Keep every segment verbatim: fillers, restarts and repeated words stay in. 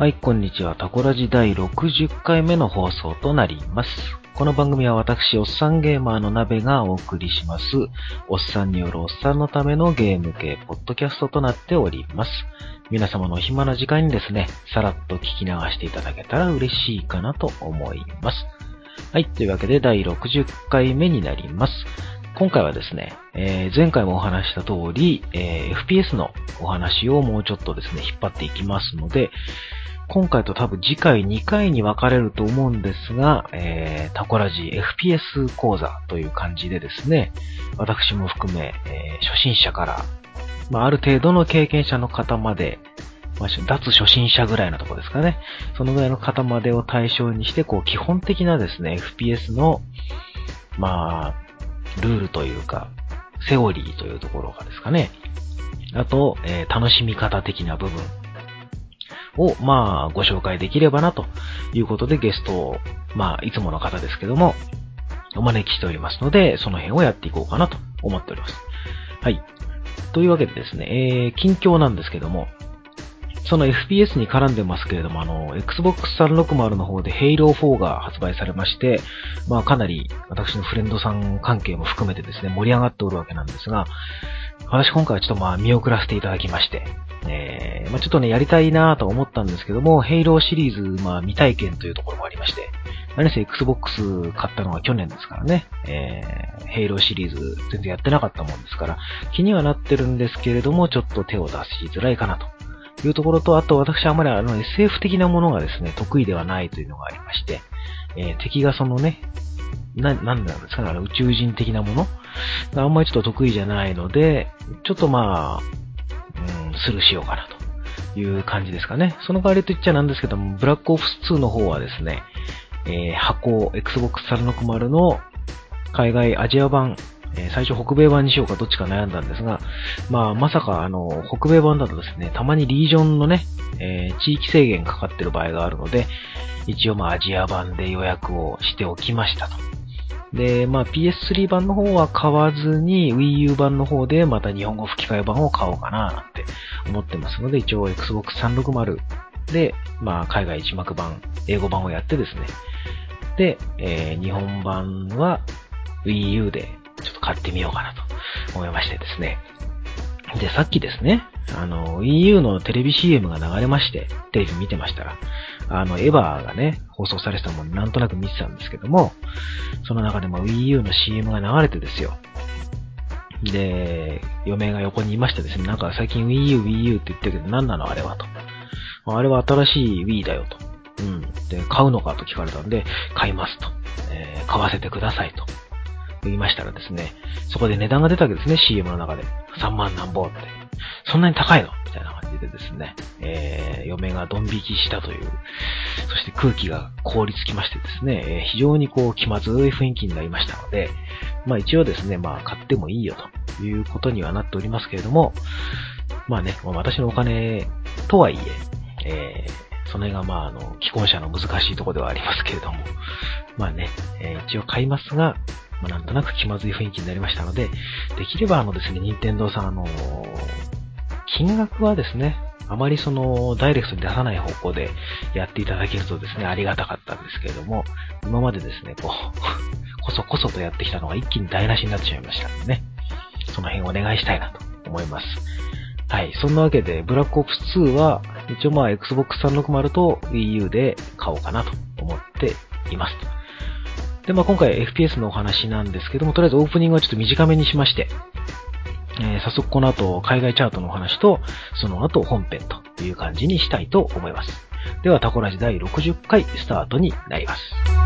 はい、こんにちは。タコラジだいろくじゅっかいめの放送となります。この番組は私、おっさんゲーマーの鍋がお送りします。おっさんによるおっさんのためのゲーム系ポッドキャストとなっております。皆様のお暇な時間にですね、さらっと聞き流していただけたら嬉しいかなと思います。はい、というわけでだいろくじゅっかいめになります。今回はですね、えー、前回もお話した通り、えー、エフピーエス のお話をもうちょっとですね、引っ張っていきますので、今回と多分次回にかいに分かれると思うんですが、えー、タコラジ エフピーエス 講座という感じでですね、私も含め、えー、初心者から、まあ、ある程度の経験者の方まで、まあ、脱初心者ぐらいのところですかね。そのぐらいの方までを対象にして、こう、基本的なですね、エフピーエス の、まあ、ルールというか、セオリーというところがですかね。あと、えー、楽しみ方的な部分を、まあ、ご紹介できればな、ということでゲストを、まあ、いつもの方ですけども、お招きしておりますので、その辺をやっていこうかなと思っております。はい。というわけでですね、えー、近況なんですけども、その エフピーエス に絡んでますけれども、あの、Xbox さんびゃくろくじゅうの方で ヘイローフォーが発売されまして、まあかなり私のフレンドさん関係も含めてですね、盛り上がっておるわけなんですが、私今回はちょっとまあ見送らせていただきまして、えー、まあちょっとね、やりたいなと思ったんですけども、ヘイローシリーズ、まあ未体験というところもありまして、何せ Xbox 買ったのは去年ですからね、えー、ヘイローシリーズ全然やってなかったもんですから、気にはなってるんですけれども、ちょっと手を出しづらいかなと。いうところと、あと私はあまりあの エスエフ 的なものがですね、得意ではないというのがありまして、えー、敵がそのね、な、なんなんですかね、あの宇宙人的なものがあんまりちょっと得意じゃないので、ちょっとまあ、うん、スルーしようかなという感じですかね。その代わりと言っちゃなんですけども、ブラックオプスツーの方はですね、えー、箱、Xbox さんびゃくろくじゅうの海外アジア版、えー、最初北米版にしようかどっちか悩んだんですが、まあまさかあの北米版だとですね、たまにリージョンのね、えー、地域制限かかってる場合があるので、一応まあアジア版で予約をしておきましたと。で、まあ ピーエススリー 版の方は買わずに Wii U 版の方でまた日本語吹き替え版を買おうかななんて思ってますので、一応 Xbox さんびゃくろくじゅうで、まあ海外字幕版、英語版をやってですね、で、えー、日本版はWii U でちょっと買ってみようかなと思いましてですね。で、さっきですね、あの、Wii U のテレビ シーエム が流れまして、テレビ見てましたら、あの、エヴァがね、放送されてたもんでなんとなく見てたんですけども、その中でも Wii U の シーエム が流れてですよ。で、嫁が横にいましてですね、なんか最近 Wii U、Wii U って言ってるけど何なのあれはと。あれは新しい Wii だよと。うん。で、買うのかと聞かれたんで、買いますと。えー、買わせてくださいと。言いましたらですね、そこで値段が出たわけですね、シーエム の中で。さんまんなんぼって。そんなに高いのみたいな感じでですね、えー、嫁がドン引きしたという、そして空気が凍りつきましてですね、えー、非常にこう気まずい雰囲気になりましたので、まあ一応ですね、まあ買ってもいいよということにはなっておりますけれども、まあね、私のお金とはいえ、えー、その辺がまああの、既婚者の難しいところではありますけれども、まあね、えー、一応買いますが、まあ、なんとなく気まずい雰囲気になりましたので、できればあのですね、任天堂さんあの、金額はですね、あまりその、ダイレクトに出さない方向でやっていただけるとですね、ありがたかったんですけれども、今までですね、こう、こそこそとやってきたのが一気に台無しになってしまいましたのでね、その辺お願いしたいなと思います。はい、そんなわけで、ブラックオプスツーは、一応まあ Xbox さんびゃくろくじゅうと Wii U で買おうかなと思っています。で、まあ今回 エフピーエス のお話なんですけども、とりあえずオープニングはちょっと短めにしまして、えー、早速この後海外チャートのお話と、その後本編という感じにしたいと思います。ではタコラジだいろくじゅっかいスタートになります。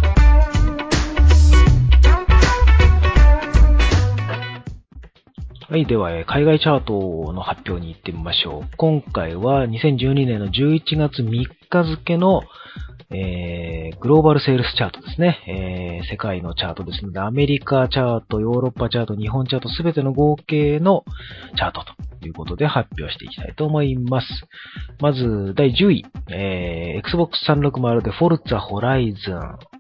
はい、では、えー、海外チャートの発表に行ってみましょう。今回はにせんじゅうにねんのじゅういちがつみっか付のえー、グローバルセールスチャートですね、えー。世界のチャートですので、アメリカチャート、ヨーロッパチャート、日本チャート、すべての合計のチャートということで発表していきたいと思います。まず、だいじゅうい、えー、Xbox さんびゃくろくじゅうでフォルツァホライズン、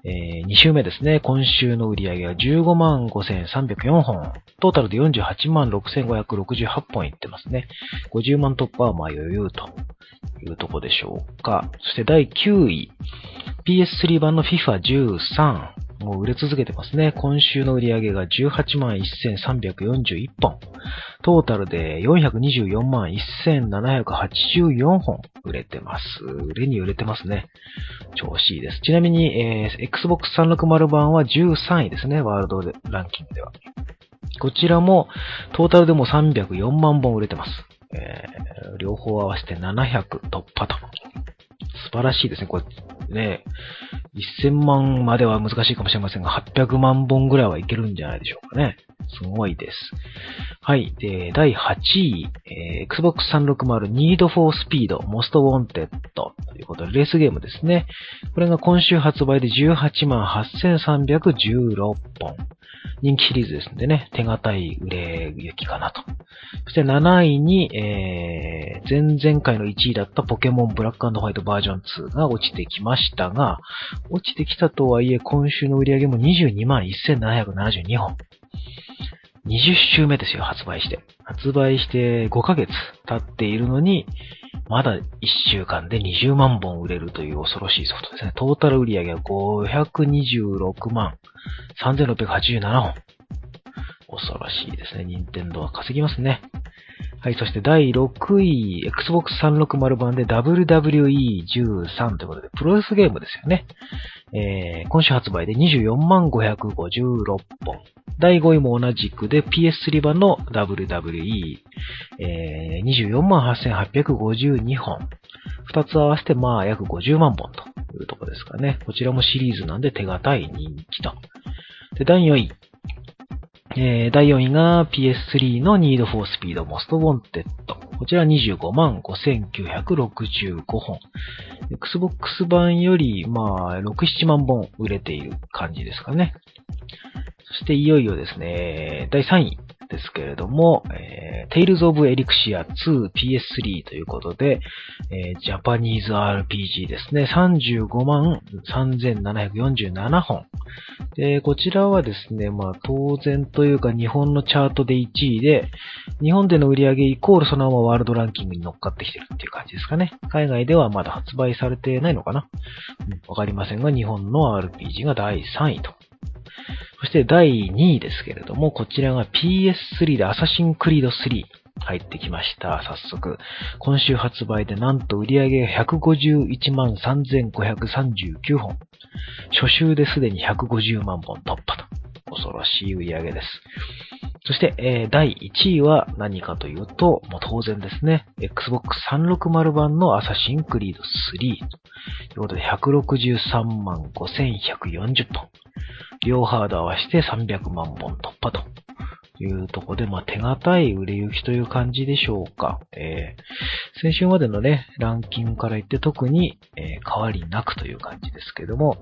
えー、に週目ですね。今週の売り上げはじゅうごまんごせんさんびゃくよんほん。トータルでよんじゅうはちまんろくせんごひゃくろくじゅうはちほんいってますね。ごじゅうまん突破はまあ余裕というとこでしょうか。そしてだいきゅうい。ピーエススリー 版の フィファじゅうさん。もう売れ続けてますね。今週の売り上げがじゅうはちまんせんさんびゃくよんじゅういっぽん。トータルでよんひゃくにじゅうよんまんせんななひゃくはちじゅうよんほん売れてます。売れに売れてますね。調子いいです。ちなみに、えー、Xbox さんびゃくろくじゅう版はじゅうさんいですね。ワールドランキングでは。こちらもトータルでもさんびゃくよんまんぼん売れてます。えー、両方合わせてななひゃく突破と。素晴らしいですね。これね、せんまんまでは難しいかもしれませんが、はっぴゃくまんぼんぐらいはいけるんじゃないでしょうかね。すごいです。はい。で、だいはちい、えー、Xbox さんびゃくろくじゅう Need for Speed Most Wanted ということで、レースゲームですね。これが今週発売でじゅうはちまんはっせんさんびゃくじゅうろっぽん。人気シリーズですんでね、手堅い売れ行きかなと。そしてなないに、えー、前々回のいちいだったポケモンブラック&ホワイトバージョンツーが落ちてきましたが、落ちてきたとはいえ今週の売り上げもにじゅうにまんせんななひゃくななじゅうにほん。にじゅっしゅうめですよ、発売して。発売してごかげつ経っているのに、まだいっしゅうかんでにじゅうまんぼん売れるという恐ろしいソフトですね。トータル売り上げはごひゃくにじゅうろくまんさんぜんろっぴゃくはちじゅうななほん。恐ろしいですね。任天堂は稼ぎますね。はい、そしてだいろくい、Xbox さんびゃくろくじゅう版で ダブリューダブリューイーじゅうさん ということで、プロレスゲームですよね。えー、今週発売でにじゅうよんまんごひゃくごじゅうろっぽん。だいごいも同じくで ピーエススリー 版の ダブリューダブリューイー、えー、にじゅうよんまんはっせんはっぴゃくごじゅうにほん。二つ合わせてまあ約ごじゅうまんぼんというところですかね。こちらもシリーズなんで手堅い人気と。で、だいよんい。えー、だいよんいが ピーエススリー の Need for Speed Most Wanted。こちらにじゅうごまんごせんきゅうひゃくろくじゅうごほん。Xbox 版より、まあ、ろく、ななまんぼん売れている感じですかね。そしていよいよですね、だいさんいですけれども、えー、Tales of Elixir ツー ピーエススリー ということで、えー、ジャパニーズ アールピージー ですね。さんじゅうごまんさんぜんななひゃくよんじゅうななほん。で、こちらはですね、まあ当然というか日本のチャートでいちいで、日本での売り上げイコールそのままワールドランキングに乗っかってきてるっていう感じですかね。海外ではまだ発売されてないのかな、うん、わかりませんが、日本の アールピージー がだいさんいと。そしてだいにいですけれども、こちらが ピーエススリー でアサシンクリードスリー。入ってきました。早速。今週発売でなんと売り上げひゃくごじゅういちまんさんぜんごひゃくさんじゅうきゅうほん。初週ですでにひゃくごじゅうまんぼん突破と。恐ろしい売り上げです。そして、えー、だいいちいは何かというと、もう当然ですね。Xbox さんびゃくろくじゅう版のアサシンクリードスリー。ということでひゃくろくじゅうさんまんごせんひゃくよんじゅっぽん。両ハード合わせてさんびゃくまんぼん突破というところで、まあ、手堅い売れ行きという感じでしょうか。えー、先週までのね、ランキングから言って特に、えー、変わりなくという感じですけども、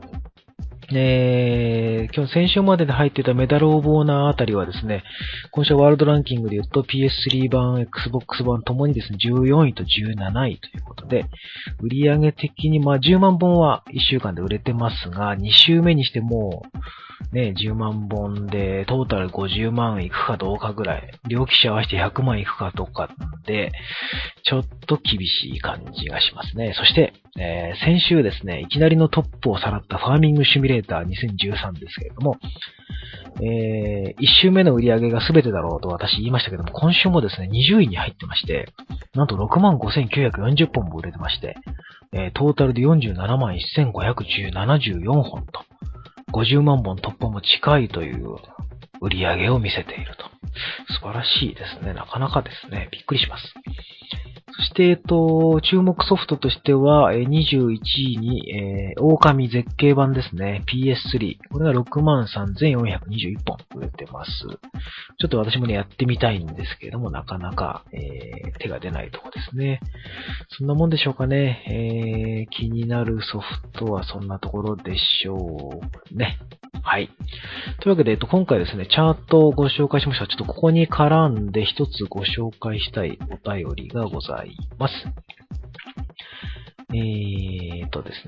えー、今日先週までで入っていたメダルオブオーナーあたりはですね、今週ワールドランキングで言うと ピーエススリー 版、Xbox 版ともにですね、じゅうよんいとじゅうなないということで、売上的にまあじゅうまんぼんはいっしゅうかんで売れてますが、に週目にしてもう、ね、じゅうまんぼんで、トータルごじゅうまんいくかどうかぐらい、両機種合わせてひゃくまんいくかどうかで、ちょっと厳しい感じがしますね。そして、えー、先週ですね、いきなりのトップをさらったファーミングシミュレーターにせんじゅうさんですけれども、えー、いっ週目の売り上げが全てだろうと私言いましたけども、今週もですね、にじゅういに入ってまして、なんとろくまんごせんきゅうひゃくよんじゅっぽんも売れてまして、えー、トータルでよんじゅうななまんせんごひゃくななじゅうよんほんと、ごじゅうまんぼん突破も近いという売り上げを見せていると。素晴らしいですね。なかなかですね。びっくりします。そして、えっと、注目ソフトとしては、にじゅういちいに、えー、狼絶景版ですね。ピーエススリー。これが ろくまんさんぜんよんひゃくにじゅういっぽん売れてます。ちょっと私もね、やってみたいんですけれども、なかなか、えー、手が出ないとこですね。そんなもんでしょうかね。えー、気になるソフトはそんなところでしょうね。はい。というわけで、えっと、今回ですね、チャートをご紹介しました。ちょっとここに絡んで一つご紹介したいお便りがございます。えーとですね、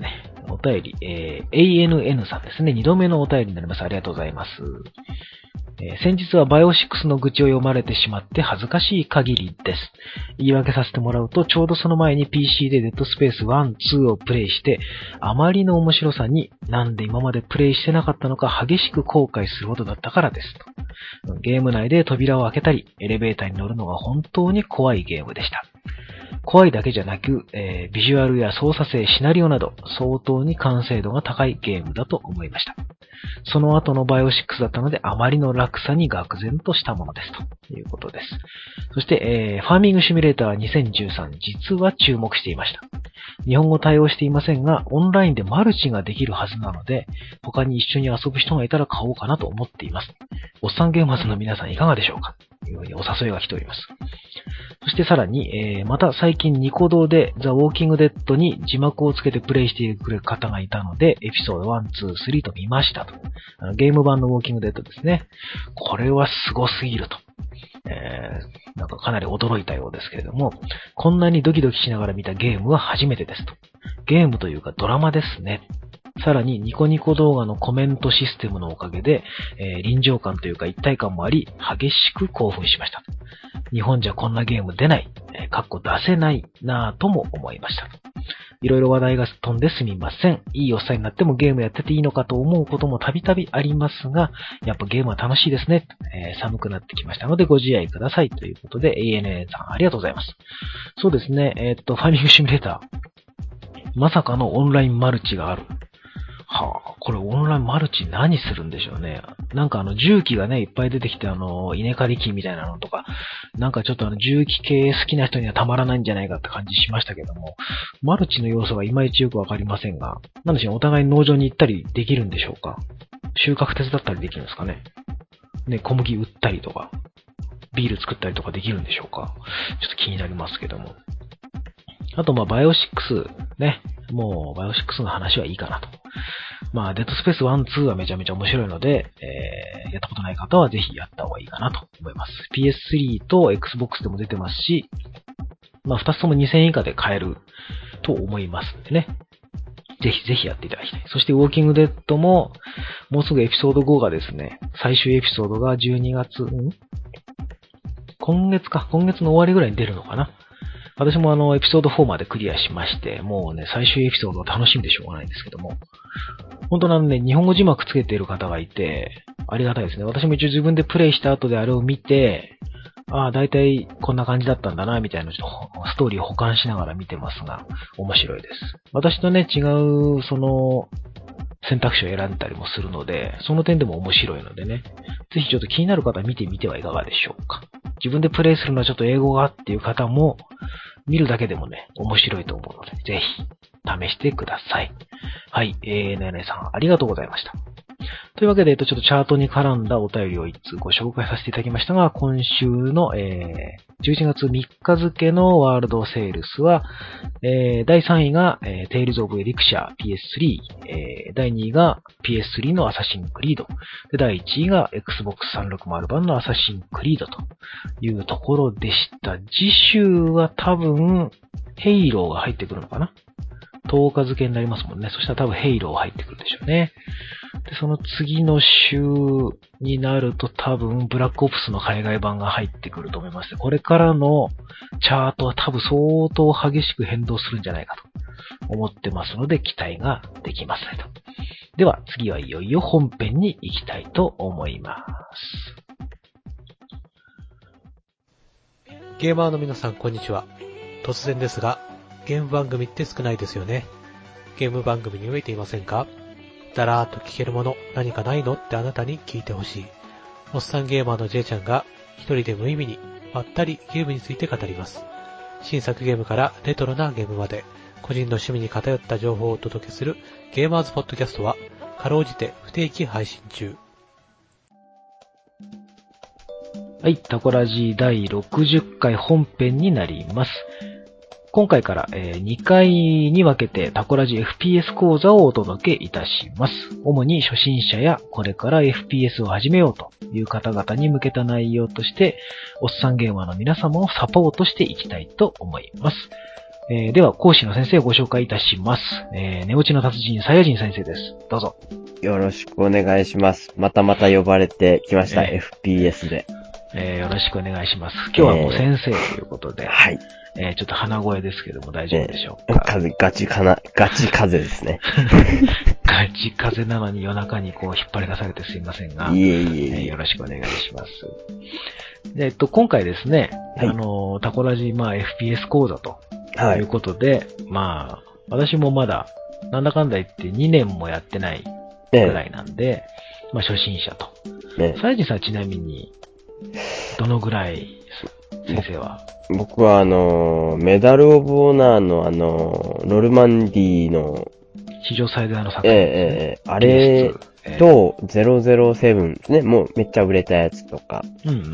お便り、えー、エーエヌエヌ さんですね。二度目のお便りになります。ありがとうございます。えー、先日はバイオシックスの愚痴を読まれてしまって恥ずかしい限りです。言い訳させてもらうと、ちょうどその前に ピーシー でデッドスペースワン、ツーをプレイして、あまりの面白さになんで今までプレイしてなかったのか激しく後悔するほどだったからですと。ゲーム内で扉を開けたり、エレベーターに乗るのが本当に怖いゲームでした。怖いだけじゃなく、えー、ビジュアルや操作性、シナリオなど相当に完成度が高いゲームだと思いました。その後のバイオシックスだったのであまりの落差に愕然としたものですということです。そして、えー、ファーミングシミュレーターにせんじゅうさん実は注目していました。日本語対応していませんが、オンラインでマルチができるはずなので、他に一緒に遊ぶ人がいたら買おうかなと思っています。おっさんゲーマーズの皆さんいかがでしょうかというふうにお誘いが来ております。そしてさらに、えー、また最近ニコ動でザ・ウォーキングデッドに字幕をつけてプレイしてくれる方がいたので、エピソードワン、ツー、スリーと見ましたと。あのゲーム版のウォーキングデッドですね。これはすごすぎると。えー、なんかかなり驚いたようですけれども、こんなにドキドキしながら見たゲームは初めてですと。ゲームというかドラマですね。さらにニコニコ動画のコメントシステムのおかげで、えー、臨場感というか一体感もあり、激しく興奮しました。日本じゃこんなゲーム出ない、えー、かっこ出せないなぁとも思いました。いろいろ話題が飛んですみません。いいおっさんになってもゲームやってていいのかと思うこともたびたびありますが、やっぱゲームは楽しいですね。えー、寒くなってきましたのでご自愛くださいということで エーエヌエヌ さんありがとうございます。そうですね、えー、っと、ファーミングシミュレーター。まさかのオンラインマルチがある。はあ、これオンラインマルチ何するんでしょうね。なんかあの重機がね、いっぱい出てきてあの、稲刈り機みたいなのとか、なんかちょっとあの重機系好きな人にはたまらないんじゃないかって感じしましたけども、マルチの要素がいまいちよくわかりませんが、なんでしょう、お互い農場に行ったりできるんでしょうか。収穫手伝ったりできるんですかね。ね、小麦売ったりとか、ビール作ったりとかできるんでしょうか。ちょっと気になりますけども。あとまあバイオシックスね、もうバイオシックスの話はいいかなと。まあ、デッドスペースワン、ツーはめちゃめちゃ面白いので、えー、やったことない方はぜひやった方がいいかなと思います。ピーエススリー と Xbox でも出てますし、まあ、二つともにせんえん以下で買えると思いますんでね。ぜひぜひやっていただきたい。そして、ウォーキングデッドも、もうすぐエピソードごがですね、最終エピソードがじゅうにがつ、ん今月か、今月の終わりぐらいに出るのかな。私もあの、エピソードフォーまでクリアしまして、もうね、最終エピソードを楽しんでしょうがないんですけども、本当なんで、日本語字幕つけている方がいて、ありがたいですね。私も一応自分でプレイした後であれを見て、ああ、だいたいこんな感じだったんだな、みたいなちょっとストーリーを補完しながら見てますが、面白いです。私とね、違う、その、選択肢を選んだりもするので、その点でも面白いのでね、ぜひちょっと気になる方は見てみてはいかがでしょうか。自分でプレイするのはちょっと英語がっていう方も、見るだけでもね、面白いと思うので、ぜひ、試してください。はい、えー、ねねさん、ありがとうございました。というわけで、えっと、ちょっとチャートに絡んだお便りを一通ご紹介させていただきましたが、今週の、えー、じゅういちがつみっか付のワールドセールスは、えー、だいさんいが、えー、Tales of Elixir ピーエススリー、えー、だいにいが ピーエススリー のアサシンクリード、でだいいちいが Xbox さんびゃくろくじゅう版のアサシンクリードというところでした。次週は多分、ヘイローが入ってくるのかな？とおか付になりますもんね。そしたら多分ヘイロー入ってくるでしょうね。で、その次の週になると多分ブラックオプスの海外版が入ってくると思います。これからのチャートは多分相当激しく変動するんじゃないかと思ってますので期待ができますねと。では次はいよいよ本編に行きたいと思います。 ゲーマーの皆さんこんにちは。突然ですが、ゲーム番組って少ないですよね。ゲーム番組に飢えていませんか？だらーっと聞けるもの何かないのってあなたに聞いてほしい。おっさんゲーマーの J ちゃんが一人で無意味にまったりゲームについて語ります。新作ゲームからレトロなゲームまで個人の趣味に偏った情報をお届けするゲーマーズポッドキャストはかろうじて不定期配信中。 はい、タコラジだいろくじゅっかい本編になります。今回からにかいに分けてタコラジ エフピーエス 講座をお届けいたします。主に初心者やこれから エフピーエス を始めようという方々に向けた内容として、おっさんゲーマーの皆様をサポートしていきたいと思います。 えー、では、講師の先生をご紹介いたします。えー、寝落ちの達人、サイヤ人先生です。どうぞ。 よろしくお願いします。またまた呼ばれてきました、 えー、 エフピーエス で。 えー、よろしくお願いします。今日はもう先生ということで、えー、 はい。 えー、ちょっと鼻声ですけども大丈夫でしょうか。 えー、風、ガチかな、ガチ風ですね。 ガチ風なのに夜中にこう引っ張り出されてすいませんが、 いえいえいえ、 えー、よろしくお願いします。えっと、今回ですね、はい、あの、タコラジ、まあ、エフピーエス 講座ということで、はい、まあ、私もまだ、なんだかんだ言ってにねんもやってないぐらいなんで、ええ、まあ、初心者と。ね、サイジさんちなみに、どのぐらい、先生は？ 僕はあの、メダルオブオナーのあの、ノルマンディの、 史上最大の作品ですね。 ええええ、あれとゼロゼロセブンですね。もうめっちゃ売れたやつとか。 うんうんうん。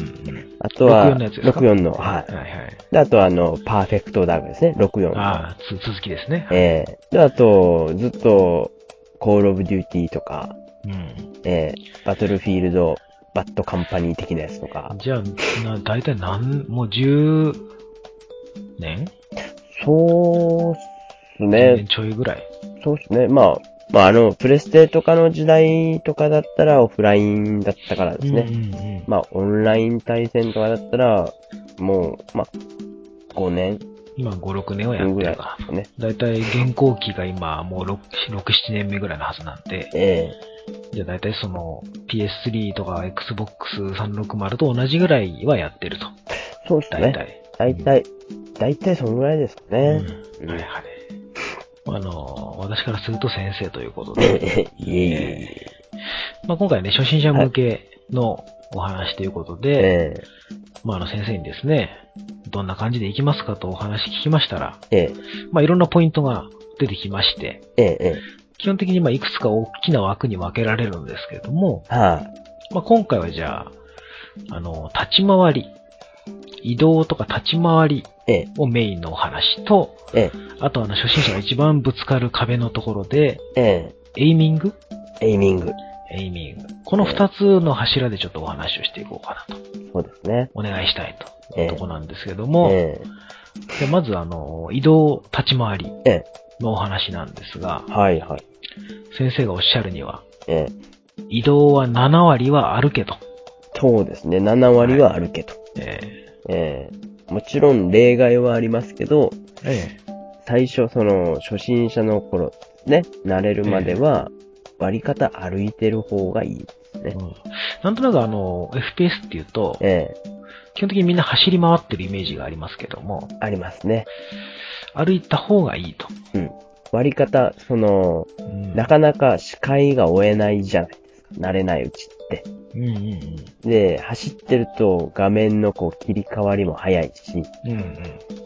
あとは、 ろくよんのやつですか？ ろくよんの、はい。はいはい。で、あとはあの、パーフェクトダグですね。ろくよんの。 ああ、続きですね。 はい、ええー。で、あと、ずっと、コールオブデューティーとか、うん。ええー、バトルフィールド、バッドカンパニー的なやつとか。 じゃあ、な、だいたい何、もうじゅうねん？ そうっすね。 じゅうねんちょいぐらい。 そうっすね。まあ、まああの、プレステとかの時代とかだったらオフラインだったからですね。うんうんうん、まあオンライン対戦とかだったら、もう、まあ、ごねん。 今ご、ろくねんはやってるかな。ね。だいたい現行機が今もうろく、ななねんめぐらいのはずなんで。ええー。じゃあだいたいその ピーエススリー とか エックスボックスさんびゃくろくじゅう と同じぐらいはやってると。 そうですね。だいたい。だいたい、だいたいそのぐらいですかね。 うん。はいはい。あの、私からすると先生ということで。 いえいえいえ。 まあ、今回ね、初心者向けのお話ということで、えー、まあ、あの先生にですね、どんな感じでいきますかとお話聞きましたら、えー、まあ、いろんなポイントが出てきまして、えー、基本的にまあいくつか大きな枠に分けられるんですけれども、はあ、まあ、今回はじゃあ、あの、立ち回り、移動とか立ち回りをメインのお話と、ええ、あとあの初心者が一番ぶつかる壁のところで、ええ、エイミングエイミング。 エイミング。この二つの柱でちょっとお話をしていこうかなと。 そうですね。 お願いしたいと。いうとこなんですけども、ええ、でまずあの、移動立ち回りのお話なんですが、 はいはい。 先生がおっしゃるには、ええ、移動はななわりは歩けと。 そうですね。ななわりは歩けと。はい、えええー、もちろん例外はありますけど、ええ、最初その初心者の頃ですね、慣れるまでは割り方歩いてる方がいいですね。 うん、なんとなくあの エフピーエス っていうと、ええ、基本的にみんな走り回ってるイメージがありますけども、 ありますね。 歩いた方がいいと。 うん。割り方、その、うん、なかなか視界が追えないじゃないですか。慣れないうちって。うんうんうん、で、走ってると画面のこう切り替わりも早いし、うんうん、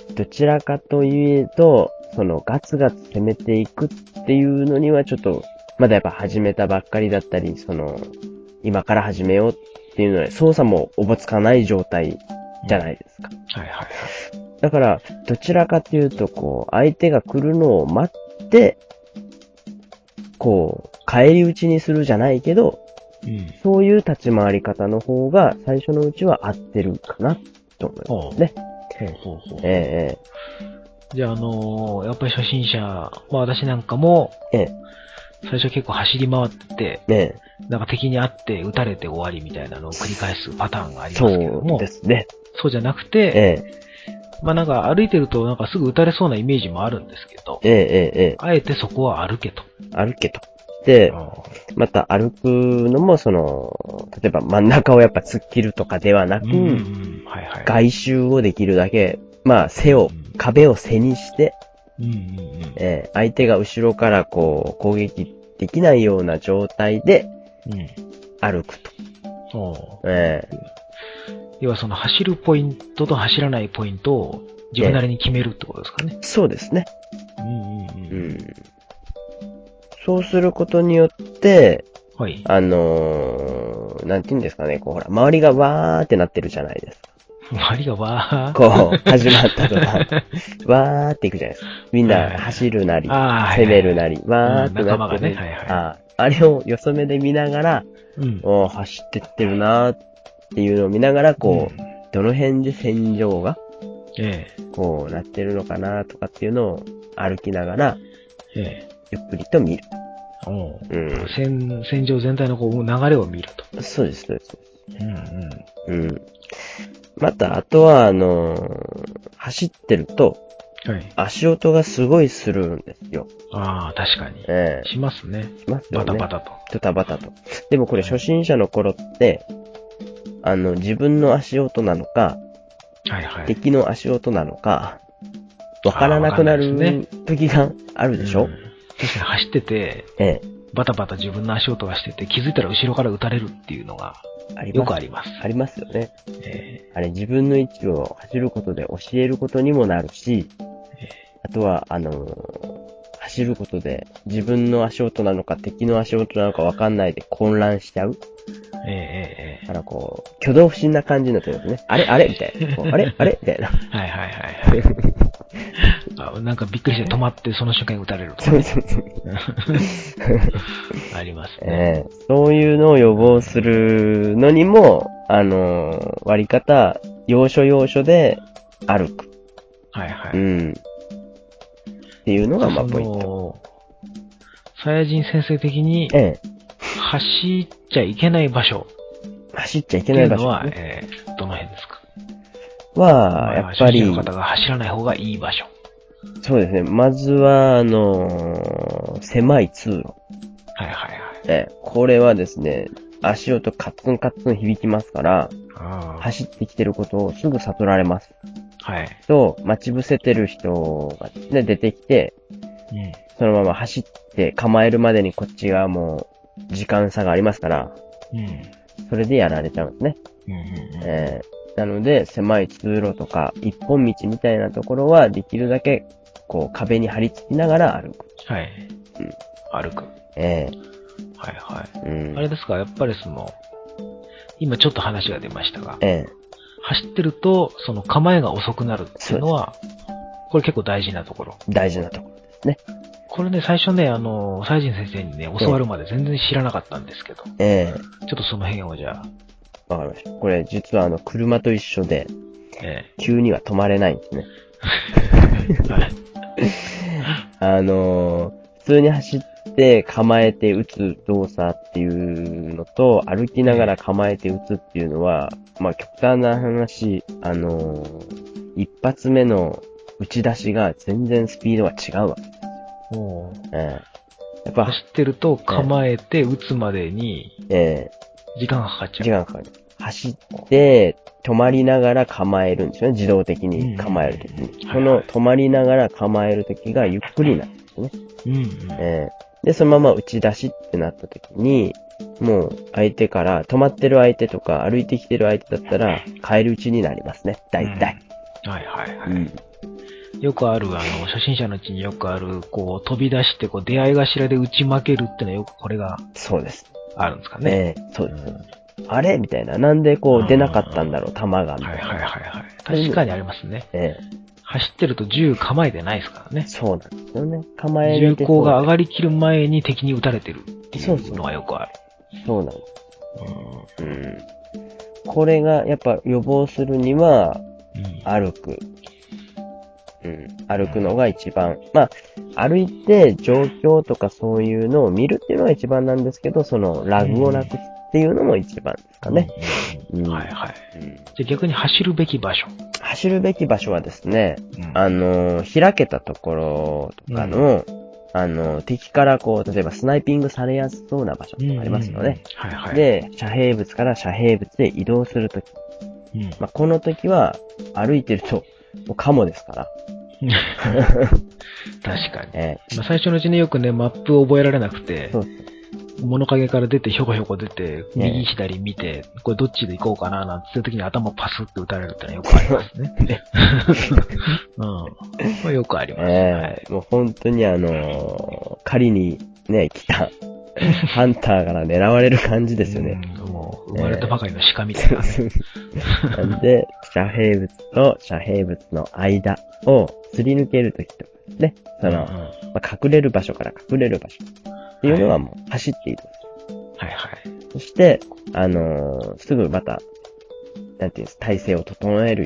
どちらかというと、そのガツガツ攻めていくっていうのにはちょっと、まだやっぱ始めたばっかりだったり、その、今から始めようっていうのは操作もおぼつかない状態じゃないですか。うん、はいはいはい。だから、どちらかというと、こう、相手が来るのを待って、こう、返り討ちにするじゃないけど、うん、そういう立ち回り方の方が最初のうちは合ってるかなと思いますね。ほうほうほう。 ええー。じゃあ、あのー、やっぱり初心者、まあ私なんかも、ええ、最初結構走り回ってて、ね、なんか敵に会って撃たれて終わりみたいなのを繰り返すパターンがありますけども、 そうですね。 そうじゃなくて、ええ、まあなんか歩いてるとなんかすぐ撃たれそうなイメージもあるんですけど、ええええ、あえてそこは歩けと。 歩けと。で、また歩くのもその、例えば真ん中をやっぱ突っ切るとかではなく、うんうんはいはい、外周をできるだけ、まあ背を、うん、壁を背にして、うんうんうんえー、相手が後ろからこう攻撃できないような状態で歩くと。 うんえー、要はその走るポイントと走らないポイントを自分なりに決めるってことですかね。 えー、そうですね。うんうんうんうんそうすることによって、はい、あのー、なんて言うんですかね、こうほら、周りがわーってなってるじゃないですか。 周りがわーこう、始まったとか、わーっていくじゃないですか。みんな走るなり、攻めるなり、わーってなってる。仲間がね、はいはい、あ, あれをよそ目で見ながら、うん、お走ってってるなーっていうのを見ながら、こう、うん、どの辺で戦場がええ、こうなってるのかなとかっていうのを歩きながら、ええ、ゆっくりと見る。 おう、うん、線、線上全体のこう流れを見ると。 そうです、そうです。うんうん。うん。また、あとは、あのー、走ってると、はい、足音がすごいするんですよ。 ああ、確かに。ええ、しますね。 しますよね。 バタバタと。 ドタバタと。でもこれ初心者の頃って、はい、あの、自分の足音なのか、はいはい、敵の足音なのか、わからなくなる時があるでしょ、うん、 確かに走ってて、ええ、バタバタ自分の足音がしてて、気づいたら後ろから撃たれるっていうのが、よくあります。 ありますよね。えー、あれ自分の位置を走ることで教えることにもなるし、えー、あとは、あのー、走ることで自分の足音なのか敵の足音なのかわかんないで混乱しちゃう。えー、えー、だからこう、挙動不審な感じになってるんですね。あれあれみたいな。こうあれあれみたいな。 はいはいはいはい。あ、なんかびっくりして止まってその瞬間に撃たれるとか、ね。そうそうそう。ありますね、 えー。そういうのを予防するのにも、あのー、割り方、要所要所で歩く。はいはい。うん。っていうのがまあポイント。 サイヤ人先生的に、ええ、走っちゃいけない場所。 走っちゃいけない場所、 ね。っていうのは、えー、どの辺ですか？ は、やっぱり。 初心者の方が走らない方がいい場所。 そうですね。まずは、あのー、狭い通路。はいはいはい。え、これはですね、足音カッツンカッツン響きますから、走ってきてることをすぐ悟られます。はい。と、待ち伏せてる人がですね、出てきて、うん、そのまま走って構えるまでにこっちがもう、時間差がありますから、うん、それでやられちゃうんですね。うんうんうん、えー、なので、狭い通路とか、一本道みたいなところは、できるだけ、こう、壁に張り付きながら歩く。はい。 うん、歩く。ええー。はいはい。うん、あれですか、やっぱりその、今ちょっと話が出ましたが、ええ、走ってると、その構えが遅くなるっていうのは、これ結構大事なところ。 大事なところですね。 これね、最初ね、あの、サイジン先生にね、教わるまで全然知らなかったんですけど、ええ、ちょっとその辺をじゃあ。わかりました。これ実はあの、車と一緒で、ええ、急には止まれないんですね。はい。あのー、普通に走って構えて打つ動作っていうのと、歩きながら構えて打つっていうのは、まあ極端な話、あのー、一発目の打ち出しが全然スピードが違うわけですよ。おー、えー、やっぱ走ってると構えて打つまでに、えー、時間がかかっちゃう。 時間がかかる。走って、止まりながら構えるんですよね。自動的に構えるときに。その止まりながら構えるときがゆっくりなんですね。うんうん、えー。で、そのまま打ち出しってなったときに、もう相手から、止まってる相手とか歩いてきてる相手だったら、返り討ちになりますね。大体。 うん、はいはいはい。うん、よくある、あの、初心者のうちによくある、こう、飛び出して、こう、出会い頭で打ち負けるってのはよくこれが、 そうです。 あるんですかね。 えー、そうです。うんあれみたいな。なんでこう出なかったんだろう、弾が。みたいな。 はいはいはいはい。確かにありますね。ええ。走ってると銃構えてないですからね。 そうなんですよね。構えれて銃口が上がりきる前に敵に撃たれてるっていうのがよくある。 そうなんです。うん。うん。これがやっぱ予防するには、歩く。うん。歩くのが一番。まあ、歩いて状況とかそういうのを見るっていうのが一番なんですけど、そのラグをなくすっていうのも一番ですかね。 うんうん、はいはい。うん、じゃあ逆に走るべき場所。 走るべき場所はですね、うん、あの、開けたところとかの、うん、あの、敵からこう、例えばスナイピングされやすそうな場所とかありますよね。はいはい。で、遮蔽物から遮蔽物へ移動するとき。うん、まあ、この時は、歩いてると、もうカモですから。 確かに。えーまあ、最初のうちによくね、マップを覚えられなくて、そう物陰から出て、ひょこひょこ出て、右左見て、これどっちで行こうかな、なんてそういう時に頭パスって打たれるってのはよくありますね。うん。これよくあります。 えーはい、もう本当にあのー、狩りにね、来た、ハンターから狙われる感じですよね。 うん、もう、生まれたばかりの鹿みたいな、ね。 なんで、遮蔽物と遮蔽物の間をすり抜けるときとかですね。その、うんうんまあ、隠れる場所から隠れる場所っていうのはもう走って移動する。はいはい。そして、あのー、すぐまた、なんていうんです、体勢を整えるように。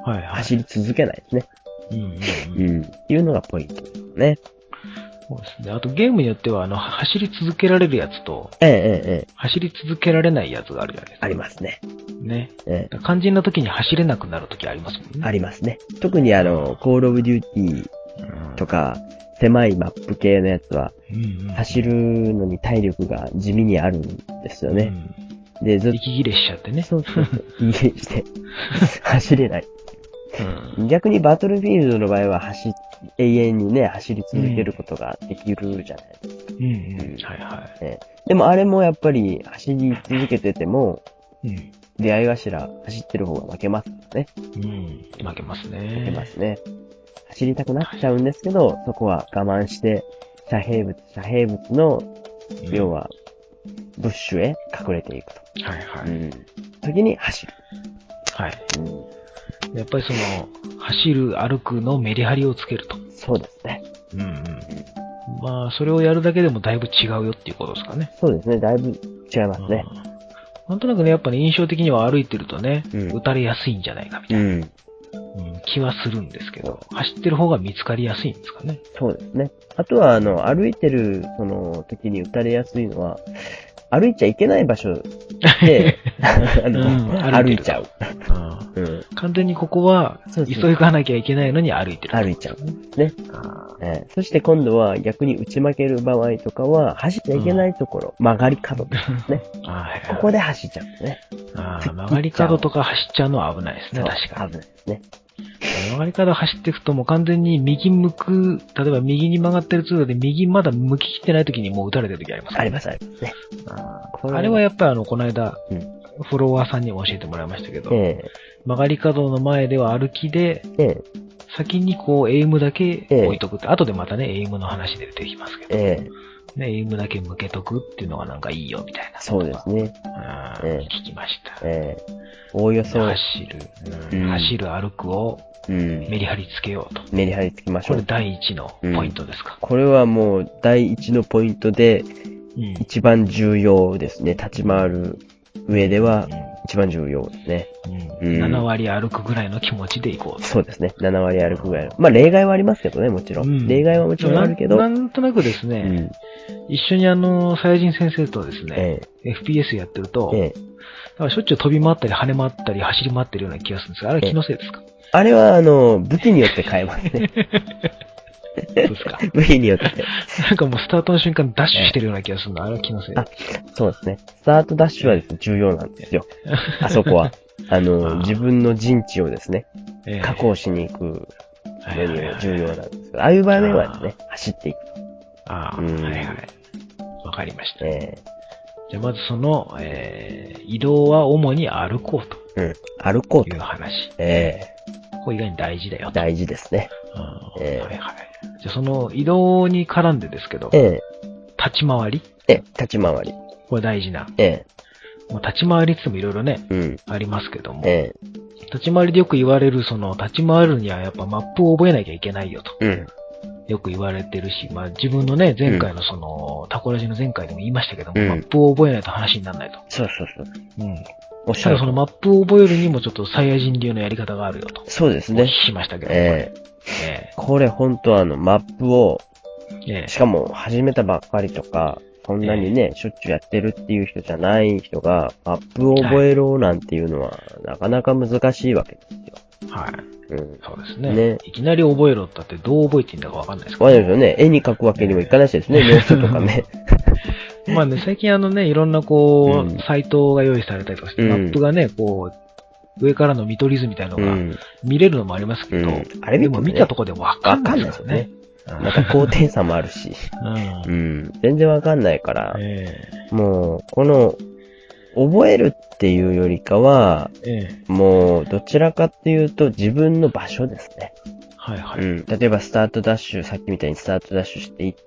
はいはい、走り続けないですね。 うんうんうん。 うん。っていうのがポイントですね。 そうですね。あとゲームによっては、あの、走り続けられるやつと、 ええええ、 走り続けられないやつがあるじゃないですか。 ありますね。 ね。 ええ、 肝心な時に走れなくなる時ありますもんね。 ありますね。特にあの、コールオブデューティーとか、狭いマップ系のやつは、走るのに体力が地味にあるんですよね。 うん、で、ずっと。息切れしちゃってね。 そうそうそう。息切れして、走れない。うん、逆にバトルフィールドの場合は走、永遠にね、走り続けることができるじゃないですか。うんうん。うん、はいはい、ね。でもあれもやっぱり走り続けてても、うん、出会い頭走ってる方が負けますからね。 うん。負けますね。 負けますね。走りたくなっちゃうんですけど、そこは我慢して、遮蔽物、遮蔽物の、うん、要は、ブッシュへ隠れていくと。はいはい。うん。時に走る。はい。 うん、やっぱりその、走る、歩くのメリハリをつけると。 そうですね。 うんうん。まあ、それをやるだけでもだいぶ違うよっていうことですかね。 そうですね。だいぶ違いますね。 うん、なんとなくね、やっぱり、ね、印象的には歩いてるとね、うん、撃たれやすいんじゃないかみたいな。うんうん、気はするんですけど、走ってる方が見つかりやすいんですかね。 そうですね。あとは、あの、歩いてる、その、時に撃たれやすいのは、歩いちゃいけない場所で、あの、うん、歩いちゃう。 うんうん、完全にここは、急がなきゃいけないのに歩いてる。 歩いちゃう。ね。えー、そして今度は逆に打ち負ける場合とかは、走っちゃいけないところ、うん、曲がり角ですね。ここで走っちゃうんですね。 あ曲がり角とか走っちゃうのは危ないですね、確かに。 危ないですね。 曲がり角走っていくともう完全に右向く、例えば右に曲がってる通路で右まだ向ききってない時にもう撃たれてる時あります、ね、 あります、ありますね。 あ, あれはやっぱりあの、この間、うん、フォロワーさんにも教えてもらいましたけど、えー、曲がり角の前では歩きで、えー、先にこうエイムだけ置いとくって、えー、後でまたね、エイムの話で出てきますけど、えーね、エイムだけ向けとくっていうのがなんかいいよみたいな。 そうですね。 うん、えー、聞きました。 えー、おおよそ。 走る、うんうん、走る歩くをメリハリつけようと。 メリハリつけましょう。 これ第一のポイントですか、 うん、これはもう第一のポイントで、うん、一番重要ですね。立ち回る上では一番重要ですね。 うんうん、なな割歩くぐらいの気持ちでいこうと。 そうですね。なな割歩くぐらいの。まあ例外はありますけどね、もちろん。うん、例外はもちろんあるけど。 な, なんとなくですね、うん、一緒にあの、サイヤ人先生とですね、ええ、エフピーエス やってると、ええ、だからしょっちゅう飛び回ったり跳ね回ったり走り回ってるような気がするんですが、あれは気のせいですか？ あれはあの、武器によって変えますね。 そうですか。 武器によって。 なんかもうスタートの瞬間ダッシュしてるような気がするの、あれは気のせい。 あ、そうですね。スタートダッシュはですね、重要なんですよ。あそこは。あの、あ自分の陣地をですね、えー、確保しに行くのに重要なんですけど、ああいう場面はですね、走っていく。 ああ、はいはい。わかりました。えー、じゃあまずその、えー、移動は主に歩こうと。 うん。歩こうと。 いう話。 えー、これ意外に大事だよと。 大事ですね。 うんえー、はいはい。じゃあその移動に絡んでですけど、 えー、立ち回りえー、立ち回り。 これ大事な。 えー、もう立ち回りって言ってもいろいろね、うん、ありますけども、 えー、立ち回りでよく言われるその立ち回るにはやっぱマップを覚えなきゃいけないよと。うんよく言われてるし、まあ自分のね、前回のその、うん、タコラジの前回でも言いましたけども、うん、マップを覚えないと話にならないと。 そうそうそう。うん。 おっしゃる。ただそのマップを覚えるにもちょっとサイヤ人流のやり方があるよと。 そうですね。 お聞きしましたけども。 えー、えー、これ本当あの、マップを、えー、しかも始めたばっかりとか、そんなにね、えー、しょっちゅうやってるっていう人じゃない人が、マップを覚えろなんていうのは、はい、なかなか難しいわけですよ。 はい。うん、そうですね。ね。いきなり覚えろったってどう覚えていいんだかわかんないですから、ね。わかんないですよね。絵に描くわけにもいかないしですね、ノートとかね。 まあね、最近あのね、いろんなこう、うん、サイトが用意されたりとかして、うん、マップがね、こう、上からの見取り図みたいなのが見れるのもありますけど、うん、あれ見て、ね、でも見たとこでわかんないですよね。 また高低差もあるし、うん、うん。全然わかんないから、えー、もう、この、覚えるっていうよりかは、ええ、もう、どちらかっていうと自分の場所ですね。はいはい。うん。例えばスタートダッシュ、さっきみたいにスタートダッシュしていって、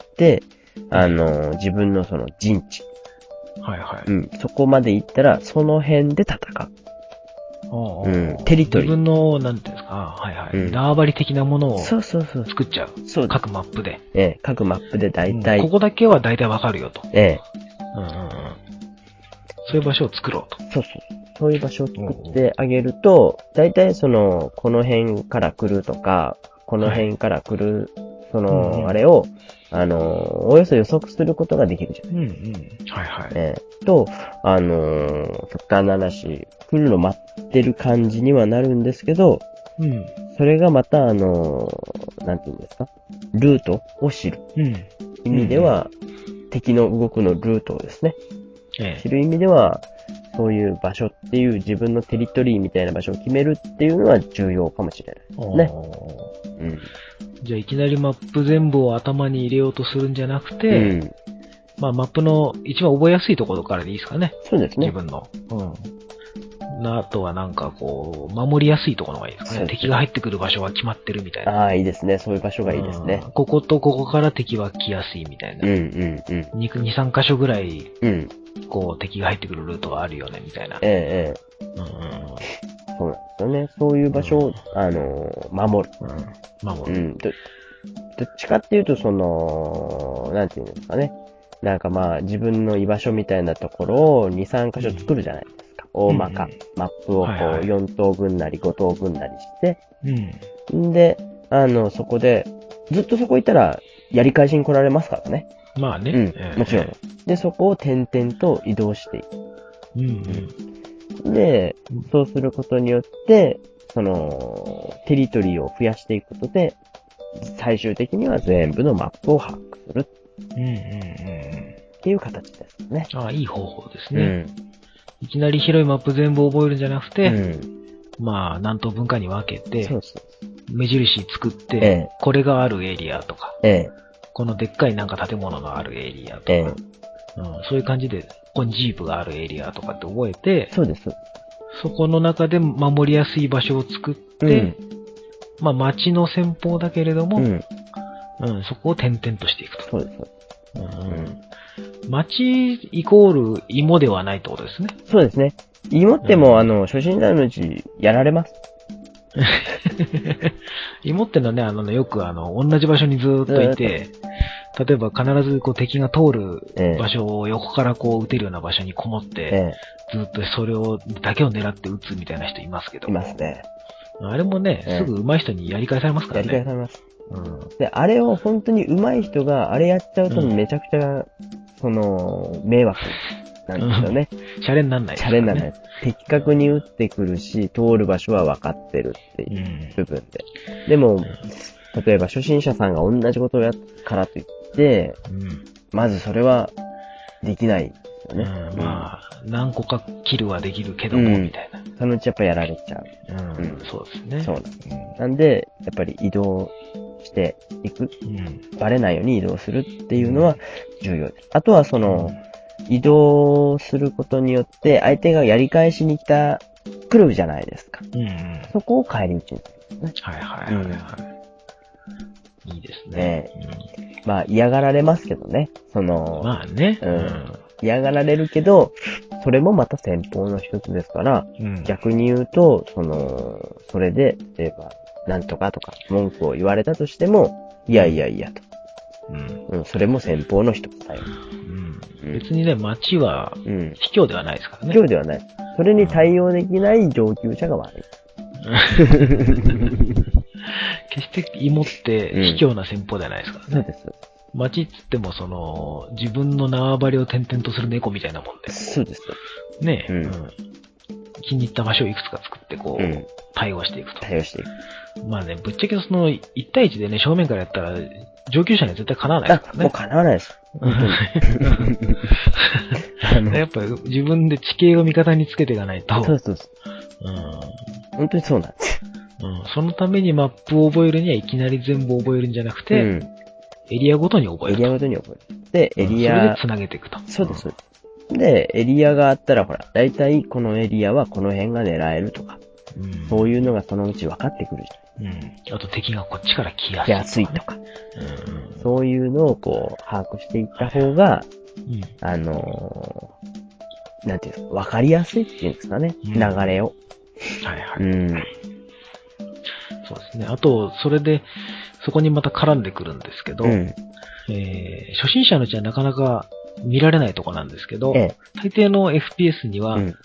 あの、自分のその陣地。はいはい。うん。そこまで行ったら、その辺で戦う。おうおううん。テリトリー。 自分の、なんていうんですか、はいはい。うん、縄張り的なものをそうそうそう作っちゃう。そう各マップで。 ええ、各マップで大体、 うん。ここだけは大体わかるよと。 ええ。 うんうんうん。そういう場所を作ろうと。 そうそう。 そういう場所を作ってあげると、だいたいその、この辺から来るとか、この辺から来る、はい、その、うんうん、あれを、あの、およそ予測することができるじゃないですか。うんうん。はいはい。えー、と、あの、極端な話、来るの待ってる感じにはなるんですけど、うん。それがまた、あの、なんていうんですか、ルートを知る。うん。意味では、うんうん、敵の動くのルートをですね、ええ、知る意味では、そういう場所っていう自分のテリトリーみたいな場所を決めるっていうのは重要かもしれないですね。 うん。じゃあいきなりマップ全部を頭に入れようとするんじゃなくて、うん、まあマップの一番覚えやすいところからでいいですかね。 そうですね。 自分の。うん。あとはなんかこう、守りやすいところがいいですかね。敵が入ってくる場所は決まってるみたいな。 ああ、いいですね。そういう場所がいいですね。 こことここから敵は来やすいみたいな。うんうんうん。に、さん箇所ぐらい、うん、こう敵が入ってくるルートがあるよね、みたいな。ええええ。うんうん。 そうなんですよね。そういう場所を、うん、あの、守る。うん。守る。うん。ど、どっちかっていうと、その、なんていうんですかね。なんかまあ、自分の居場所みたいなところをに、さん箇所作るじゃないですか。大まか、うんうん、マップをこうよん等分なりご等分なりして、うん、で、あの、そこで、ずっとそこ行ったら、やり返しに来られますからね。 まあね。 うん、えー、もちろん。で、そこを点々と移動していく。うんうん、で、そうすることによって、その、テリトリーを増やしていくことで、最終的には全部のマップを把握する。うんうんうん。っていう形ですね。 ああ、いい方法ですね。うんいきなり広いマップ全部覚えるんじゃなくて、うん、まあ、何等分かに分けて、そうそう目印作って、ええ、これがあるエリアとか、ええ、このでっかいなんか建物のあるエリアとか、ええうん、そういう感じで、ここにジープがあるエリアとかって覚えて、 そうです。 そこの中で守りやすい場所を作って、うん、まあ街の先方だけれども、うんうん、そこを点々としていくと。そうです。うんうん町イコール芋ではないってことですね。 そうですね。芋ってもう、うん、あの、初心者のうちやられます。 芋ってのはね、あのね、よくあの、同じ場所にずーっといて、例えば必ずこう敵が通る場所を横からこう撃てるような場所にこもって、ええ、ずっとそれを、だけを狙って撃つみたいな人いますけど。 いますね。 あれもね、ええ、すぐ上手い人にやり返されますからね。 やり返されます。うん、で、あれを本当に上手い人が、あれやっちゃうとめちゃくちゃ、うんその、迷惑なんですよね。 シャレになんないですからね。シャレになんないです。的確に打ってくるし、通る場所は分かってるっていう部分で。うん、でも、例えば初心者さんが同じことをやったからといって、うん、まずそれはできないですよね。 うん、まあ、何個かキルはできるけども、うん、みたいな。 そのうちやっぱやられちゃう。 うん、うん、そうですね。 そうなんです。なんで、やっぱり移動していく、うん、バレないように移動するっていうのは重要です。あとはその、うん、移動することによって相手がやり返しに来た、来るじゃないですか。うんうん、そこを帰り討ちにするんですね。はいはいはいはい。うん、いいですね。ねうん、まあ嫌がられますけどね。その、 まあね。 うん、嫌がられるけど、それもまた戦法の一つですから、うん、逆に言うと、その、それで、例えば、なんとかとか文句を言われたとしても、いやいやいやと。うん。うん、それも戦法の一つだよ。 うん。別にね、街は、卑怯ではないですからね。 卑怯ではない。それに対応できない上級者が悪い。 決して芋って卑怯な戦法ではないですからね。 そうです。 街っつっても、その、自分の縄張りを転々とする猫みたいなもんで。 そうです。 ねえ、うん、気に入った場所をいくつか作って、こう、うん、対応していくと。 対応していく。 まあね、ぶっちゃけその、いち対いちでね、正面からやったら、上級者には絶対叶わないですからね。 もう叶わないです。本当に。やっぱ自分で地形を味方につけていかないと。 そうそうそう。うん。本当にそうなんです。 うん。そのためにマップを覚えるにはいきなり全部覚えるんじゃなくて、うん、エリアごとに覚えると。 エリアごとに覚える。で、エリア、 うん、それで繋げていくと。 そうです。うん、で、エリアがあったらほら、だいたいこのエリアはこの辺が狙えるとか、うん、そういうのがそのうち分かってくるじゃない。 うん。あと敵がこっちから来やすい、ね。 来やすいとか。うん。そういうのをこう、把握していった方が、うん、あのー、なんていうんですか、分かりやすいっていうんですかね。うん、流れを。 はいはい。うん。そうですね。あと、それで、そこにまた絡んでくるんですけど、うん、えー、初心者のうちはなかなか見られないとこなんですけど、ええ、大抵の エフピーエス には、うん、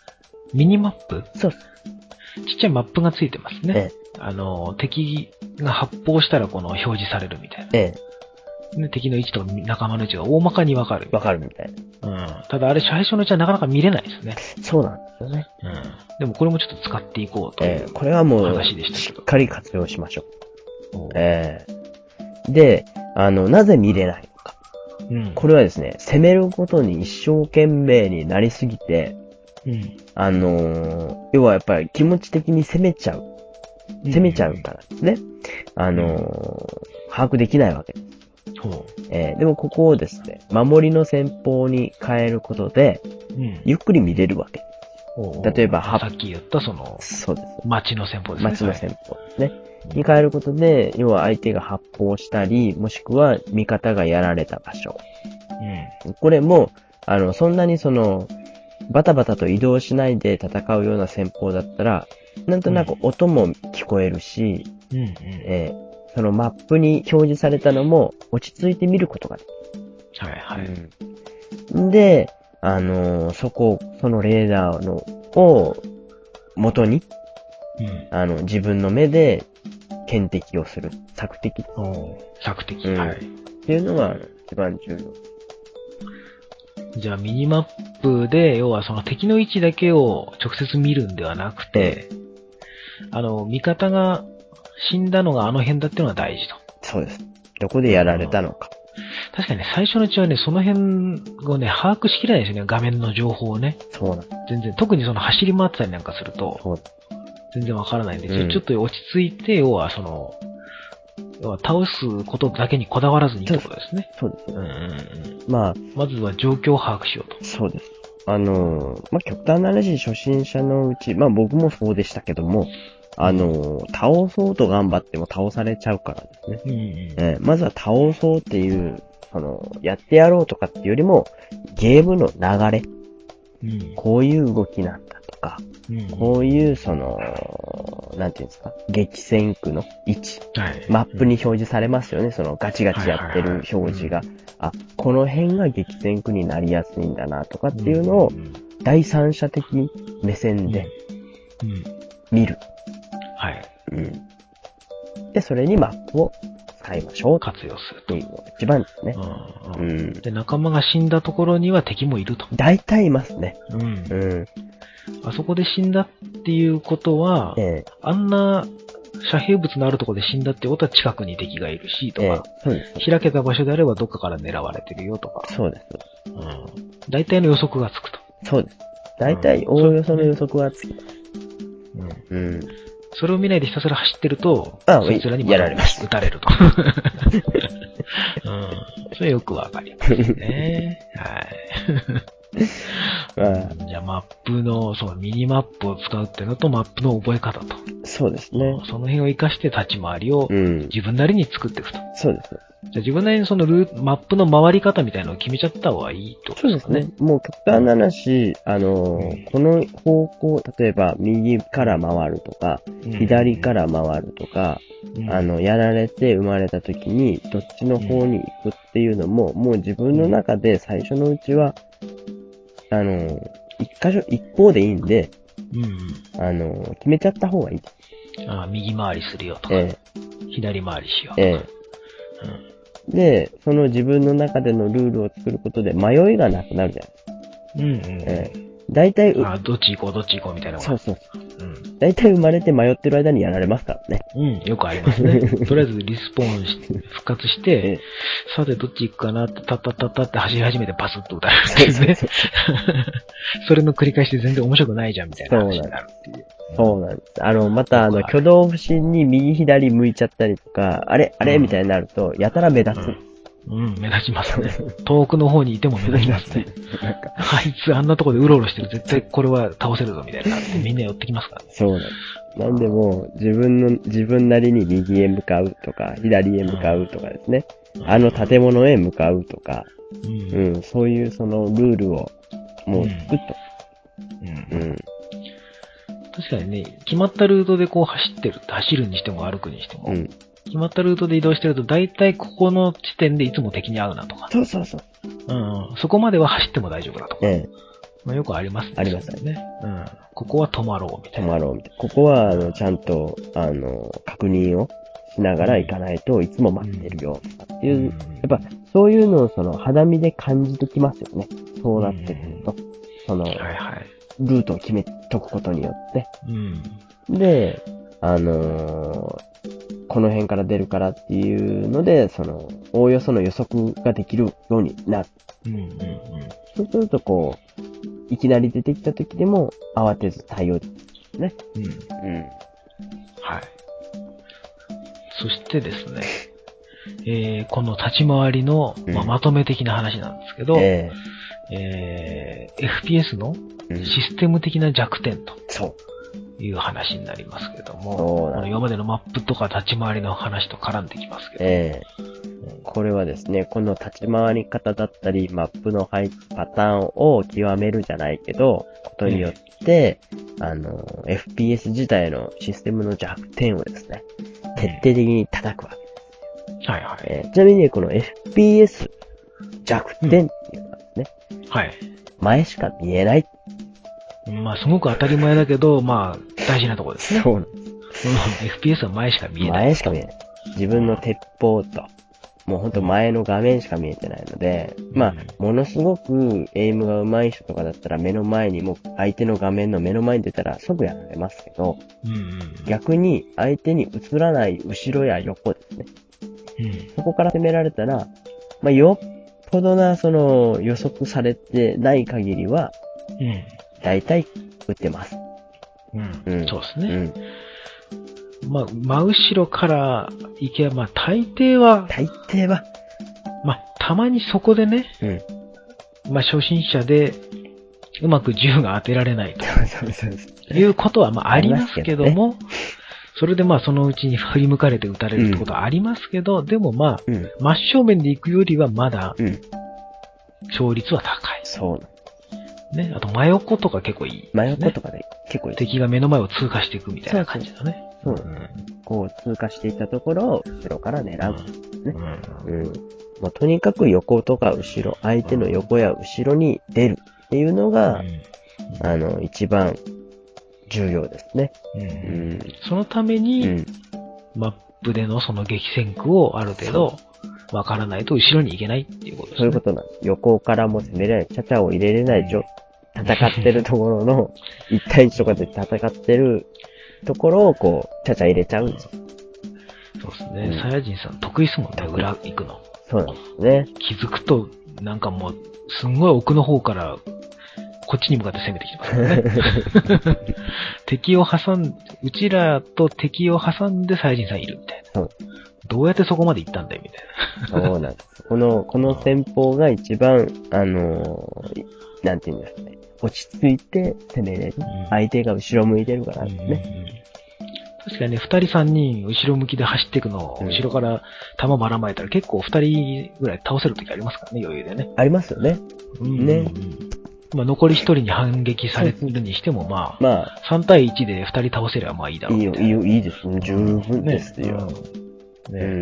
ミニマップ？ そう。 ちっちゃいマップがついてますね。ええ、あの、敵が発砲したらこの表示されるみたいな。ええ。で敵の位置とか仲間の位置が大まかにわかる。 わかるみたいな。うん。ただあれ最初のうちはなかなか見れないですね。 そうなんですよね。 うん。でもこれもちょっと使っていこうという、ええ、 これはもう話でしたけど。しっかり活用しましょう。ええ。で、あの、なぜ見れないのか。うん。これはですね、攻めることに一生懸命になりすぎて、うん。あのー、要はやっぱり気持ち的に攻めちゃう。攻めちゃうからですね。うん、あのー、把握できないわけです。えー、でもここをですね、守りの戦法に変えることで、うん、ゆっくり見れるわけです。例えば、 さっき言ったその、 そうです。 街の戦法ですね。 街の戦法ですね。はい、に変えることで、要は相手が発砲したり、もしくは味方がやられた場所。うん、これも、あの、そんなにその、バタバタと移動しないで戦うような戦法だったら、なんとなく音も聞こえるし、うんうんえー、そのマップに表示されたのも落ち着いて見ることができる。はいはい。うん、で、あのー、そこ、そのレーダーのを元に、うん、あの自分の目で検敵をする。索敵。 索敵、うん。はい。っていうのが一番重要。 じゃあミニマップで、要はその敵の位置だけを直接見るんではなくて、あの、味方が死んだのがあの辺だっていうのが大事と。 そうです。どこでやられたのか。 確かにね、最初のうちはね、その辺をね、把握しきれないですよね、画面の情報をね。 そうなんです。 全然、特にその走り回ってたりなんかすると、そう全然わからないんですよ、うん。ちょっと落ち着いて、要はその、要は倒すことだけにこだわらずにってことですね。 そうです。うんうんうん。 まあ、まずは状況を把握しようと。 そうです。あのー、まあ、極端な話、初心者のうち、まあ僕もそうでしたけども、あのー、倒そうと頑張っても倒されちゃうからですね。うんうんえー、まずは倒そうっていう、その、やってやろうとかっていうよりも、ゲームの流れ。うん、こういう動きなんだとか、うん、こういうその、なんていうんですか、激戦区の位置、はい、マップに表示されますよね、そのガチガチやってる表示が。あ、この辺が激戦区になりやすいんだなとかっていうのを、第三者的目線で見る。はい。うん。で、それにマップを使いましょう。 活用すると。 いうのが一番ですね。 うん。うん、で、仲間が死んだところには敵もいると。 大体いますね。 うん。うん。あそこで死んだっていうことは、ええ、あんな遮蔽物のあるところで死んだってことは近くに敵がいるし、とか、ええ、そうです。開けた場所であればどっかから狙われてるよとか。 そうです。 うん。大体の予測がつくと。 そうです。大体、おおよその予測はつきます。 うん。うん。それを見ないでひたすら走ってると、 あそいつらにやられます。 撃たれると。うん。それよくわかりますね。はい。まあ、じゃあマップの、そう、ミニマップを使うっていうのとマップの覚え方と。 そうですね。 その辺を活かして立ち回りを自分なりに作っていくと。うん、 そうです。 じゃあ自分なりにそのルーマップの回り方みたいなのを決めちゃった方がいいと、ね。 そうですね。もう極端な話、あの、うん、この方向、例えば右から回るとか、うん、左から回るとか、うん、あの、やられて生まれた時にどっちの方に行くっていうのも、もう自分の中で最初のうちは、あの、一箇所、一方でいいんで、うん、あの、決めちゃった方がいい。 ああ、右回りするよとか、ええ、左回りしようとか。ええうん、で、その自分の中でのルールを作ることで迷いがなくなるじゃないですか。うんうん。ええ、大体、 ああ、どっち行こう、どっち行こうみたいな。 そうそうそう。うん。大体生まれて迷ってる間にやられますからね。 うん、よくありますね。とりあえずリスポーンして、復活して、ええ、さてどっち行くかなって、タッタッタッタって走り始めてパスッと撃たれるっていうね。それの繰り返しで全然面白くないじゃんみたいな話になるっていう。 そうなんです。あの、また、あの、挙動不審に右左向いちゃったりとか、あれあれ、うん、みたいになると、やたら目立つ。 うん、うん、目立ちますね。遠くの方にいても目立ちますね。なんかあいつあんなとこでうろうろしてる、絶対これは倒せるぞみたいなってみんな寄ってきますからね。 そうなんです。なんでも、自分の、自分なりに右へ向かうとか、左へ向かうとかですね。うん、あの建物へ向かうとか、うん、うん、そういうそのルールを、もう作っと。うん。うん確かにね、決まったルートでこう走ってる、走るにしても歩くにしても、うん、決まったルートで移動してると、大体ここの地点でいつも敵に会うなとか。 そうそうそう。 うん、そこまでは走っても大丈夫だとか。ええ、 まあよくありますね。 ありますよね。うん。ここは止まろうみたいな。 止まろうみたいな。ここは、あの、ちゃんと、あの、確認をしながら行かないといつも待ってるよ、とかっていう、うん、やっぱ、そういうのをその肌身で感じてきますよね。そうなってくると。うん、その、はいはい、ルートを決めとくことによって。うん、で、あのー、この辺から出るからっていうので、その、おおよその予測ができるようになる。うんうんうん、そうすると、こう、いきなり出てきた時でも慌てず対応できるね。うん。うん。 はい。そしてですね、えー、この立ち回りの、まあ、まとめ的な話なんですけど、うん、えーえー、エフピーエス のシステム的な弱点と。そう。いう話になりますけども、この今までのマップとか立ち回りの話と絡んできますけど、えー、これはですね、この立ち回り方だったり、マップの配置パターンを極めるじゃないけど、ことによって、えー、あの、エフピーエス 自体のシステムの弱点をですね、徹底的に叩くわけです。はいはい。えー、ちなみにね、この エフピーエス 弱点っていうのはですね、うん、はい。前しか見えない。 まあ、すごく当たり前だけど、まあ、大事なところですね。そうなんです。うん、エフピーエス は前しか見えない。 前しか見えない。自分の鉄砲と、もうほんと前の画面しか見えてないので、うん、まあ、ものすごくエイムが上手い人とかだったら目の前にも、相手の画面の目の前に出たら即やられますけど、うんうん、逆に相手に映らない後ろや横ですね。うん、そこから攻められたら、まあ、よっぽどな、その、予測されてない限りは、うん、大体、撃ってます。 うん。うん、そうですね。うん、まあ、真後ろから行けば、まあ、大抵は、 大抵は、 まあ、たまにそこでね、うん、まあ、初心者で、うまく銃が当てられないと。いうことは、まあ、ありますけども、それでまあそのうちに振り向かれて撃たれるってことはありますけど、うん、でもまあ、うん、真正面で行くよりはまだ、勝率は高い。そう。ね。あと真横とか結構いい、ね。 真横とかで結構いい。 敵が目の前を通過していくみたいな感じだね。 そうそうそう、うん。こう通過していったところを後ろから狙う、ね。うん。うん。もうとにかく横とか後ろ、相手の横や後ろに出るっていうのが、うん、あの、一番、重要ですね。うんうん、 そのために、うん、マップでのその激戦区をある程度わからないと後ろに行けないっていうことですね。 そういうことなんです。横からも攻めれない、チャチャを入れれない状、戦ってるところのいち対いちとかで戦ってるところをこう、チャチャ入れちゃうんです。 そうですね。サイヤ人さん得意ですもんね、裏行くの。 そうなんですね。 気づくと、なんかもう、すんごい奥の方から、こっちに向かって攻めてきてますからね。敵を挟ん、うちらと敵を挟んでサイヤ人さんいるみたいな。どうやってそこまで行ったんだよみたいな。そうなんです。この、この戦法が一番、あのー、なんていうんですかね。落ち着いて攻めれる。うん、相手が後ろ向いてるからですね。うんうんうん、 確かにね、二人三人後ろ向きで走っていくのを、うん、後ろから弾ばらまいたら結構二人ぐらい倒せるときありますからね、余裕でね。 ありますよね。うん、ね。 まあ、残り一人に反撃されるにしても、まあ、まあ、さん対いちで二人倒せればまあいいだろういいよ、いいよ、いいですね。十分ですよ。 ね。うん。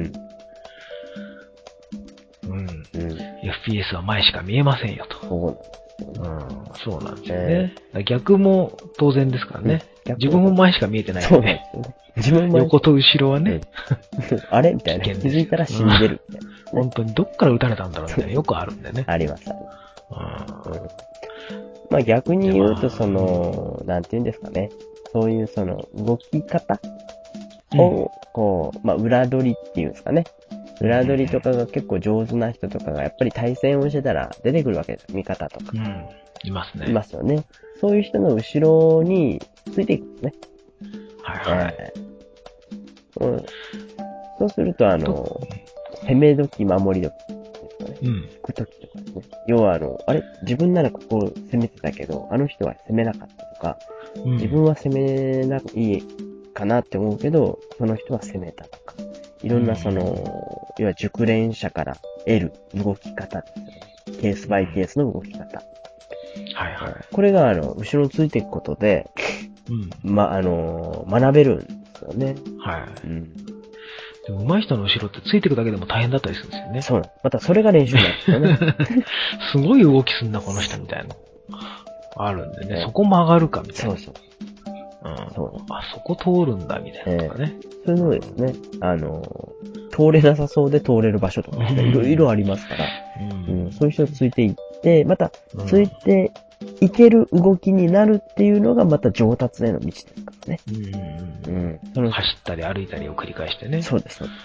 うん。うん。エフピーエス は前しか見えませんよと。そうなんです。うん。そうなんですよね。えー、逆も当然ですからね。うん、自分も前しか見えてないので。そうなんですよね。自分も横と後ろはね。 うん、あれみたいな。気づいたら死んでるみたいな、ね。 本当にどっから撃たれたんだろうみたいな。よくあるんだよね。 あります、あります。うん。まあ逆に言うと、その、なんて言うんですかね。そういうその、動き方を、こう、まあ裏取りっていうんですかね。裏取りとかが結構上手な人とかがやっぱり対戦をしてたら出てくるわけですよ。味方とか。うん。 いますね。 いますよね。そういう人の後ろについていくんですね。 はいはい。えーうん、そうすると、あの、攻め時、守り時。うん。引くときとかですね。要はあの、あれ自分ならここ攻めてたけど、あの人は攻めなかったとか、うん、自分は攻めなくいいかなって思うけど、その人は攻めたとか、いろんなその、うん、要は熟練者から得る動き方ですよね。ケースバイケースの動き方。はいはい。これがあの、後ろについていくことで、うん、ま、あの、学べるんですよね。はい。うんでも上手い人の後ろってついていくだけでも大変だったりするんですよね。 そう。またそれが練習なんですよね。 すごい動きすんな、この人みたいな。 あるんでね、えー、そこ曲がるかみたいな。 そうそう。 うん。そう。あ、そこ通るんだ、みたいなとかね。 えー、そういうのですね、あの、通れなさそうで通れる場所とかいろいろありますから、うんうん、そういう人ついていって、また、ついていける動きになるっていうのがまた上達への道ですからね。うんうんうん、その走ったり歩いたりを繰り返してね。 そうです、そうです。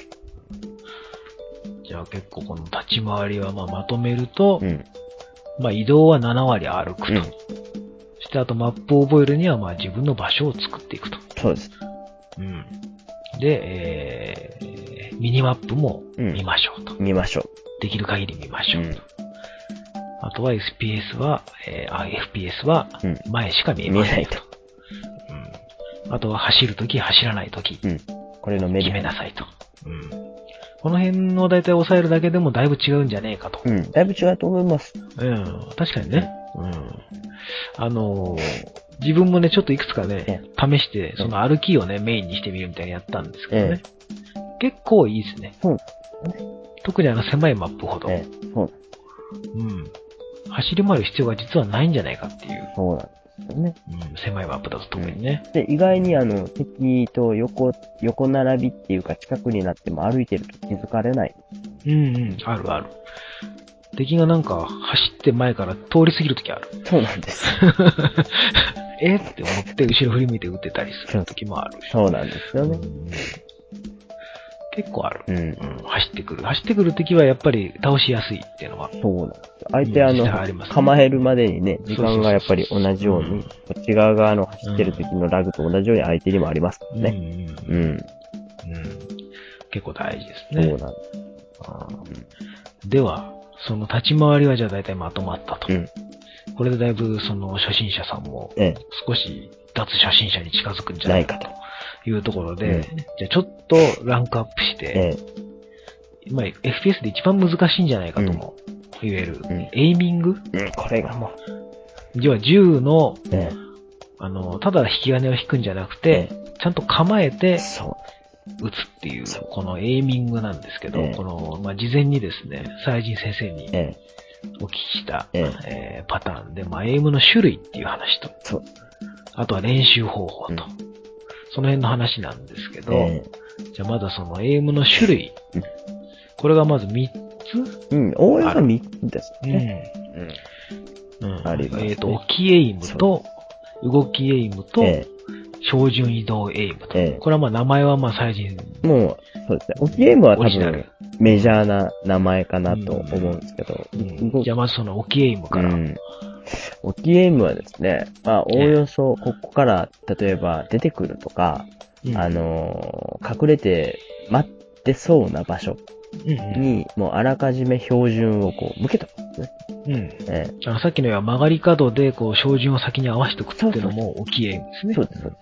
うん、じゃあ結構この立ち回りはまあまとめると、うん、まあ移動はなな割歩くと。うん、そしてあとマップを覚えるにはまあ自分の場所を作っていくと。 そうです。 うん。で、えー、ミニマップも見ましょうと。 うん、見ましょう。 できる限り見ましょうと。うん、あとは エスピーエス は、えー、あ、エフピーエス は前しか見えませんと。うん、見えないと。うん。あとは走るとき、走らないとき。うん。 これのメリ決めなさいと。うん。この辺をだいたい抑えるだけでもだいぶ違うんじゃねえかと。 うん。だいぶ違うと思います。 うん。確かにね。うん。あのー、自分もね、ちょっといくつかね、試して、その歩きをね、メインにしてみるみたいにやったんですけどね。結構いいですね。 そう。 特にあの狭いマップほど。 ええ、そう。 うん。走り回る必要が実はないんじゃないかっていう。 そうなんですよね。 うん。狭いマップだと特にね。 で、意外にあの、敵と横、横並びっていうか近くになっても歩いてると気づかれない。 うんうん。あるある。敵がなんか走って前から通り過ぎるときある。 そうなんです。 えって思って後ろ振り向いて撃ってたりするときもあるし。 そうなんですよね。うん結構ある、うんうん。走ってくる。走ってくるときはやっぱり倒しやすいっていうのは。 そうなんですよ。相手あの、あね、構えるまでにね、時間がやっぱり同じように、こっち側側の走ってるときのラグと同じように相手にもありますからね。うん。うん。うん、 結構大事ですね。 そうなんです。 あうん、では、その立ち回りはじゃあ大体まとまったと。うん、これでだいぶその初心者さんも少し脱初心者に近づくんじゃないかと。いうところで、うん、じゃあちょっとランクアップして、ええ、まあ エフピーエス で一番難しいんじゃないかとも言える、うん、エイミング、 うん、これがもう。要は銃の、ええ、あの、ただ引き金を引くんじゃなくて、ええ、ちゃんと構えて、撃つっていう、このエイミングなんですけど、ええ、この、まあ、事前にですね、サイジン先生にお聞きした、えええー、パターンで、まあ、エイムの種類っていう話と、あとは練習方法と、うんその辺の話なんですけど、えー、じゃあまだそのエイムの種類。うん、これがまずみっつうん、おおよそみっつですね。 うん。うん。あります、ね。えっ、ー、と、置きエイムと、動きエイムと、えー、標準移動エイムと。えー、これはまあ名前はまあ最近。 もう、そうですね。置きエイムは多分メジャーな名前かなと思うんですけど。 うんうん、じゃあまずその置きエイムから。うん置きエイムはですね、まあ、おおよそ、ここから、例えば、出てくるとか、うん、あのー、隠れて待ってそうな場所に、もうあらかじめ標準をこう、向けとくんですね。 うん。ええ、あさっきのような曲がり角で、こう、標準を先に合わせておくっていうのも置きエイムですね。 そうです、そうです。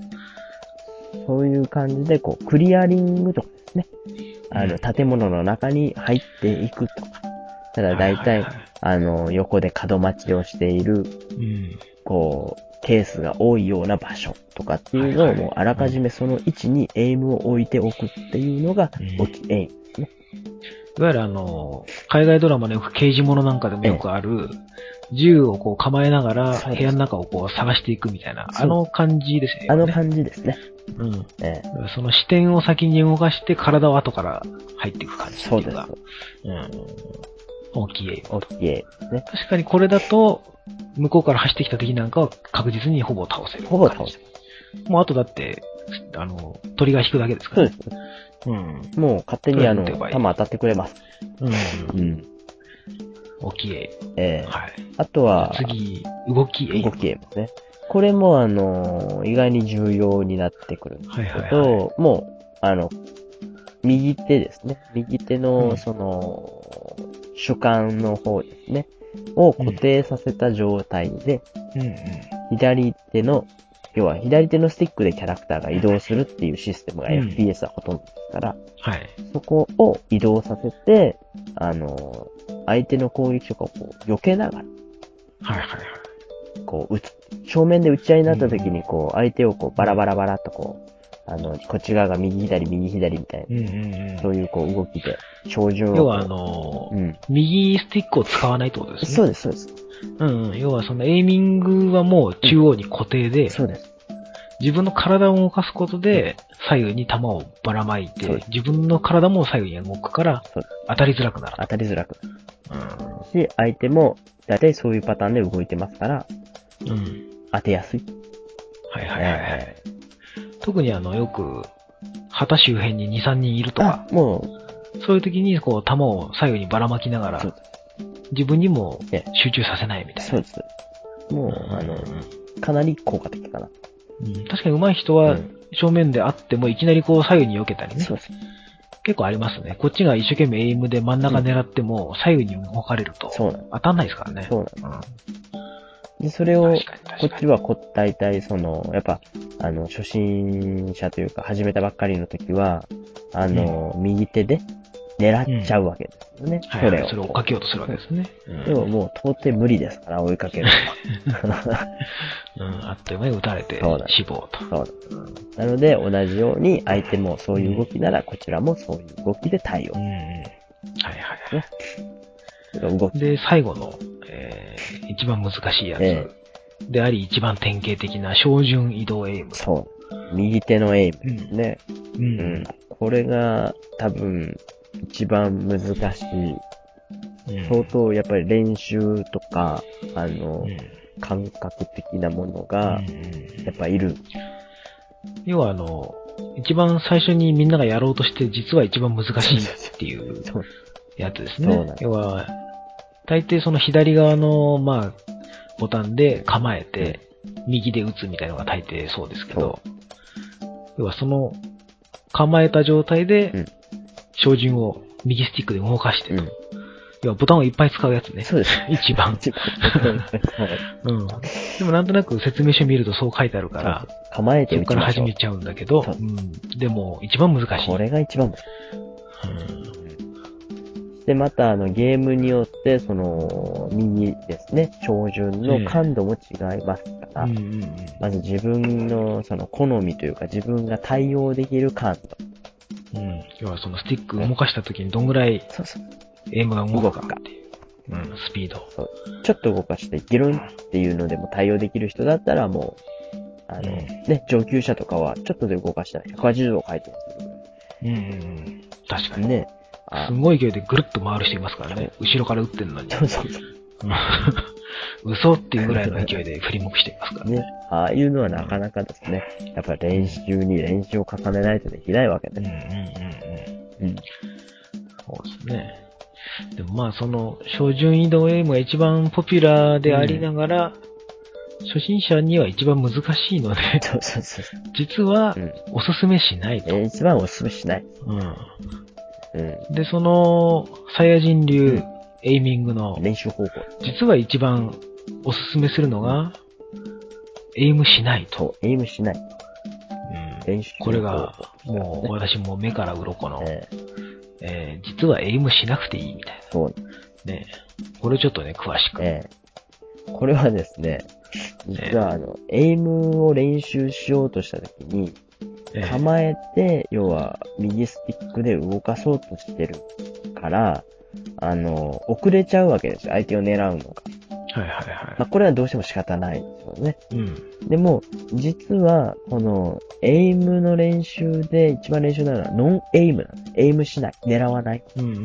そういう感じで、こう、クリアリングとかですね。あの、建物の中に入っていくとか。ただ大体、あの、横で角待ちをしている、うん、こう、ケースが多いような場所とかっていうのをもうあらかじめその位置にエイムを置いておくっていうのが、置きエイムですね。 いわゆるあの、海外ドラマのよく刑事物なんかでもよくある、銃をこう構えながら部屋の中をこう探していくみたいな、あの感じですよね。 あの感じですね。 うん。ええ、その視点を先に動かして体を後から入っていく感じっていうか。そうです。うん。大きいエイム。 大きいエイムですね。 確かにこれだと、向こうから走ってきた敵なんかは確実にほぼ倒せる。 ほぼ倒せる。 もうあとだって、あの、鳥が引くだけですからね。そうです。うん。もう勝手にあの、弾当たってくれます。うん。うん。 大きいエイム。 ええー。はい。あとは、 次、動きエイム。 動きエイムですね。これもあの、意外に重要になってくるんですけど、はいはいはい、もう、あの、右手ですね。右手の、その、うん、主幹の方ですね。を固定させた状態で、うんうん、左手の、要は左手のスティックでキャラクターが移動するっていうシステムが エフピーエス はほとんどですから、うんはい、そこを移動させて、あの、相手の攻撃とかをこう避けながら、はいはいはい。こう撃つ。正面で撃ち合いになった時にこう、相手をこうバラバラバラっとこう、あの、こっち側が右左右左みたいな、うんうんうん、そういうこう動きで、照準を。 要はあのーうん、右スティックを使わないってことですね。 そうです、そうです。 うんうん。要はそのエイミングはもう中央に固定で、うん、 そうです。 自分の体を動かすことで、左右に球をばらまいて、自分の体も左右に動くから、当たりづらくなる。 当たりづらくなる。うん。し、相手も、だいたいそういうパターンで動いてますから、うん。当てやすい。 はいはいはい、はい。特にあの、よく、旗周辺にに、さんにんいるとか、もう、そういう時に、こう、球を左右にばらまきながら、自分にも集中させないみたいな。 そうです。もう、うん、あの、かなり効果的かな。 うん、確かに上手い人は、正面であってもいきなりこう左右に避けたりね。そうです。結構ありますね。こっちが一生懸命エイムで真ん中狙っても、左右に動かれると、当たんないですからね。 そうなんです。うん、で、それを、こっちはこ、大体その、やっぱ、あの、初心者というか、始めたばっかりの時は、あの、うん、右手で狙っちゃうわけですよね。 うん、それを。はいはい、それを追っかけようとするわけですね。 うん、でももう到底無理ですから、追いかけるのは。 うん、あっという間に撃たれて死亡と。 そうだ。なので、同じように相手もそういう動きなら、こちらもそういう動きで対応。うん。はいはいはい。動きで、最後の、えー、一番難しいやつ、えー、であり、一番典型的な照準移動エイム。 そう。右手のエイムですね。うん。うんうん、これが多分一番難しい。うん、相当やっぱり練習とか、あの、うん感覚的なものが、やっぱいる。 要はあの、一番最初にみんながやろうとして実は一番難しいっていうやつですね。要は、大抵その左側の、まあ、ボタンで構えて、右で打つみたいなのが大抵そうですけど、要はその、構えた状態で、照準を右スティックで動かしてと。要はボタンをいっぱい使うやつね。 そうです。 一番。一番。うん。でもなんとなく説明書見るとそう書いてあるから、 構えてそこから始めちゃうんだけど、うん、でも一番難しい。 これが一番難しい。うん、で、またあのゲームによって、その、右ですね、照準の感度も違いますから、うんうんうん、まず自分のその好みというか自分が対応できる感度。うん。要はそのスティック動かした時にどんぐらい、そうそう。エイムが動くかっていう。うん、スピード。 そう。ちょっと動かしてギルンっていうのでも対応できる人だったらもう、あの、うん、ね、上級者とかはちょっとで動かしたらひゃくはちじゅうど回転する。 うんうんうん。確かに。ね。すごい勢いでぐるっと回る人いますからね。後ろから撃ってんのに。そうそうそう。嘘っていうぐらいの勢いで振り向く人いますからね。ね。 ああいうのはなかなかですね。やっぱり練習に練習を重ねないとできないわけです。うんうんうんうん。 うん。そうですね。でもまあその、照準移動エイムが一番ポピュラーでありながら、うん、初心者には一番難しいので、そうそうそう実はおすすめしないと。 うん、一番おすすめしない。うん。 うん、で、その、サイヤ人流、うん、エイミングの練習方法。 実は一番おすすめするのが、エイムしないと。 そう、エイムしない。 うん、練習これが、もう私も目から鱗の、えーえー、実はエイムしなくていいみたいな。そう。ね。これちょっとね、詳しく。えー、これはですね、実はあの、えー、エイムを練習しようとしたときに、えー、構えて、要は、右スティックで動かそうとしてるから、あの、遅れちゃうわけですよ。相手を狙うのが。はいはいはい。まあ、これはどうしても仕方ないですよね。うん。でも、実は、この、エイムの練習で一番練習なのは、ノンエイムなんです。エイムしない。狙わない。うんうんうん。うん、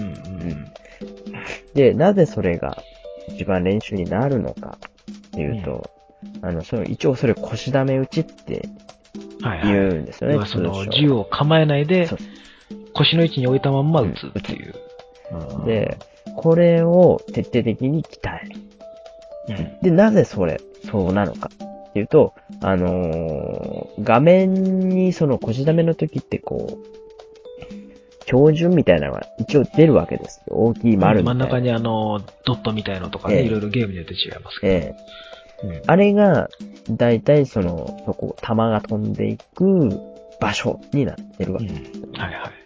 で、なぜそれが一番練習になるのかっていうと、うん、あの、その、一応それ腰溜め打ちって言うんですよね。 はいはい、要はその、銃を構えないで、腰の位置に置いたまんま撃つっていう。 うん、で、これを徹底的に鍛える。うん、で、なぜそれ、そうなのかっていうと、あのー、画面にその腰溜めの時ってこう、標準みたいなのが一応出るわけですよ。大きい丸みたいな。 真ん中にあの、ドットみたいのとかね、えー、いろいろゲームによって違いますけど。えーうん、あれが、だいたいその、そこ、弾が飛んでいく場所になってるわけです、うん。はいはい。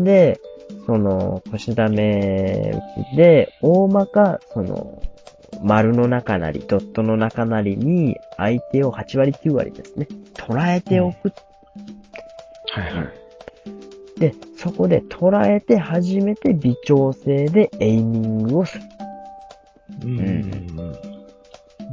で、その、腰溜め打ちで、大まか、その、丸の中なり、ドットの中なりに、相手をはちわりきゅうわりですね、捉えておく。うん、はいはい。で、そこで捉えて初めて微調整でエイミングをする。うん。うん、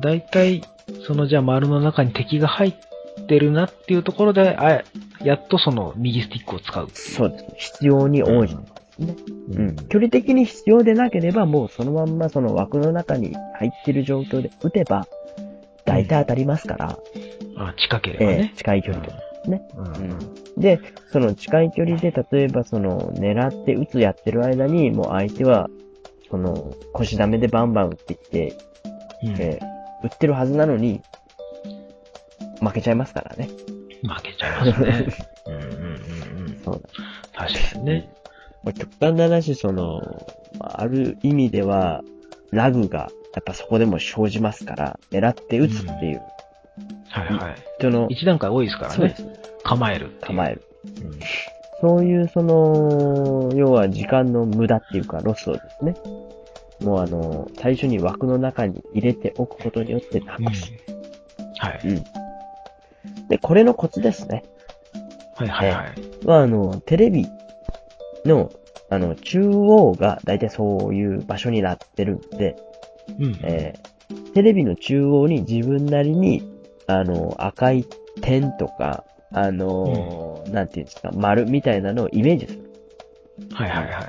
大体、そのじゃあ丸の中に敵が入ってるなっていうところで、あやっとその右スティックを使うっていう。 そうですね。必要に応じてですね。うん。うん、距離的に必要でなければ、もうそのまんまその枠の中に入ってる状況で撃てば、大体当たりますから。 うん、あ、近ければね。 えー、近い距離でね、うんうん。で、その近い距離で、例えばその狙って撃つやってる間に、もう相手は、その腰ダメでバンバン撃ってきて、うん、えー、撃ってるはずなのに、負けちゃいますからね。 負けちゃいますね。うんうんうんうん。そうだ。確かにね。 極端な話、その、ある意味では、ラグが、やっぱそこでも生じますから、狙って撃つっていう。 うん、はいはい。 人の一段階多いですからね。そうです。構える。 構える。うん、そういう、その、要は時間の無駄っていうか、ロスをですね。もうあの、最初に枠の中に入れておくことによってなくす。うん、 はい。 うん。で、これのコツですね。 はいはいはい。 は、あの、テレビの、あの、中央がだいたいそういう場所になってるんで、うん、えー、テレビの中央に自分なりに、あの、赤い点とか、あの、うん、なんていうんですか、丸みたいなのをイメージする。 はいはいはい。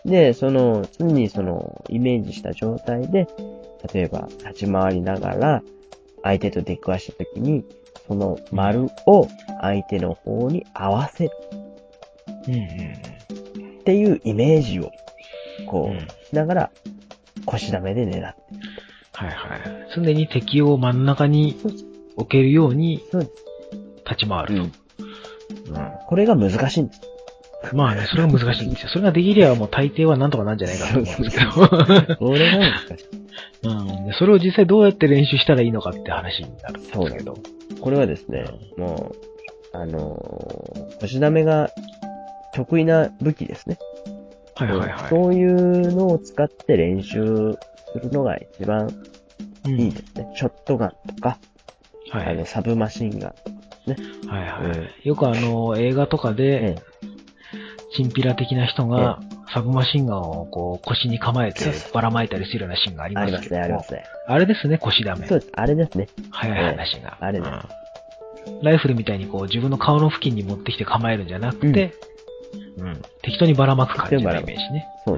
で、その、常にその、イメージした状態で、例えば、立ち回りながら、相手と出くわしたときに、その丸を相手の方に合わせる。うんうん、っていうイメージを、こう、うん、しながら、腰ダメで狙ってる。 はいはい。常に敵を真ん中に置けるように、立ち回ると、うんうん。 これが難しいんです。 まあね、それが難しいんですよ。それができればもう大抵はなんとかなんじゃないかと思うんですけど。 これが難しい。 うん。それを実際どうやって練習したらいいのかって話になるんですけど。 これはですね、うん、もう、あのー、腰ダメが得意な武器ですね。 はいはいはい。 そういうのを使って練習するのが一番いいですね。うん、ショットガンとか、はい、あの、サブマシンガンとかですね。 はいはい。うん、よくあの、映画とかで、チンピラ的な人が、サブマシンガンをこう腰に構えてばらまいたりするようなシーンがありますけども。ありますね、ありますね。あれですね、腰ダメ。 そうです、あれですね。 早い話が。 あれです、 うん。ライフルみたいにこう自分の顔の付近に持ってきて構えるんじゃなくて、うんうん、適当にばらまく感じのイメージね。 そう、うん。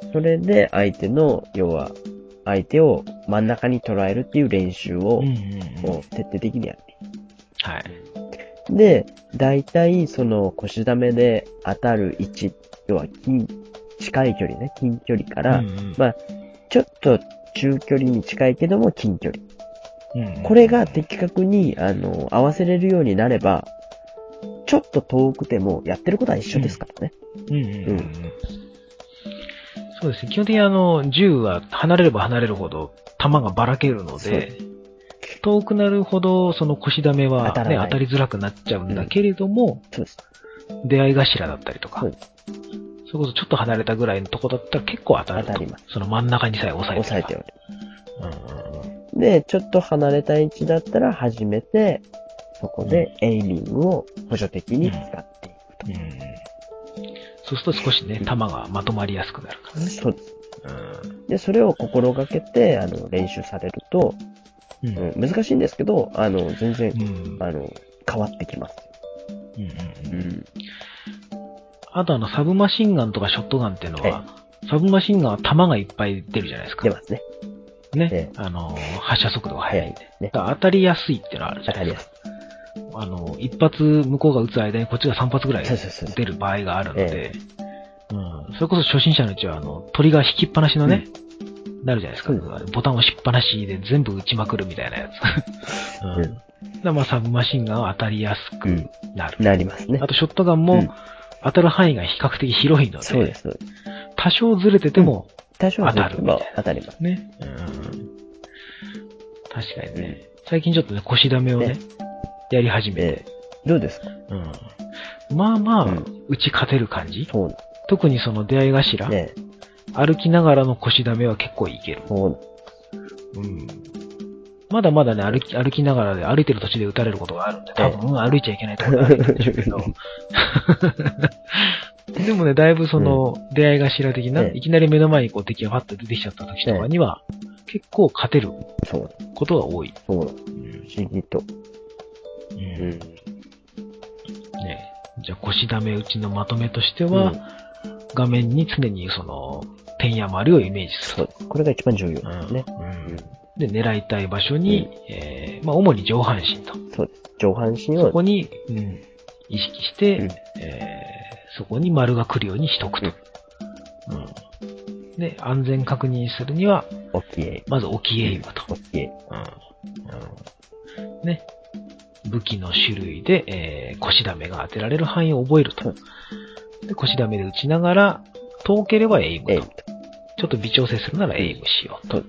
それで相手の、要は、相手を真ん中に捉えるっていう練習を、こう徹底的にやっていく。はい。で、大体、その腰ダメで当たる位置、要は近、近い距離ね、近距離から、うんうん、まあ、ちょっと中距離に近いけども近距離。うんうん、これが的確に、あの、合わせれるようになれば、ちょっと遠くてもやってることは一緒ですからね。うんうんうんうん、 そうですね。基本的にあの、銃は離れれば離れるほど弾がばらけるので、遠くなるほどその腰ダメは、ね、当, 当たりづらくなっちゃうんだけれども、うん、そうです。出会い頭だったりとか、そうです。それこそちょっと離れたぐらいのとこだったら結構当たると。当たります。その真ん中にさえ押さえて。押さえておる。 うん、で、ちょっと離れた位置だったら初めて、そこでエイミングを補助的に使っていくと。うんうん、 そうすると少しね、弾がまとまりやすくなるからね。 そうです。うん、で、それを心がけて、あの、練習されると、うんうん、難しいんですけど、あの、全然、うん、あの、変わってきます。うんうんうん、 あとあの、サブマシンガンとかショットガンっていうのは、サブマシンガンは弾がいっぱい出るじゃないですか。 出ますね。 ね。ええ、あの、発射速度が速いんで。ね、当たりやすいっていうのはあるじゃないですか。当たりやすい。あの、一発向こうが撃つ間にこっちが三発ぐらい出る場合があるので、うん、それこそ初心者のうちは、あの、鳥が引きっぱなしのね、うん、なるじゃないですか。うん、ボタンを押しっぱなしで全部撃ちまくるみたいなやつ。うんうん、だまあサブマシンガンは当たりやすくなる。 うん、なりますね。 あとショットガンも、うん、当たる範囲が比較的広いので、 そうです。 多少ずれてても当たるみたいな、 うん、当たりますね、うん。確かにね。最近ちょっとね、腰ダメをね、ねやり始めて、えー。どうですか？ うん。まあまあ、うん、打ち勝てる感じ。そう。特にその出会い頭、ね、歩きながらの腰ダメは結構いける。そう。うん。まだまだね、歩き、歩きながらで、歩いてる途中で撃たれることがあるんで、多分、歩いちゃいけないところがあるんでしょうけど。でもね、だいぶその、うん、出会い頭的な、いきなり目の前にこう敵がパッと出てきちゃった時とかには、 結構勝てることが多い。 そうなんです。不思議と。 うん。うん、ねじゃあ、腰ダメ打ちのまとめとしては、うん、画面に常にその、点や丸をイメージする。 そう。これが一番重要ですね。うん。うん、 で、狙いたい場所に、うん、えー、まあ、主に上半身と。 そうです。上半身を。 そこに、うん、意識して、うん、えー、そこに丸が来るようにしとくと。うん。うん、で、安全確認するには、 置きエイム。 まず置きエイムと。 置きエイム。 うん。うん。ね。武器の種類で、えー、腰ダメが当てられる範囲を覚えると。で、腰ダメで打ちながら、遠ければエイムと。ちょっと微調整するならエイムしようと。 そうです。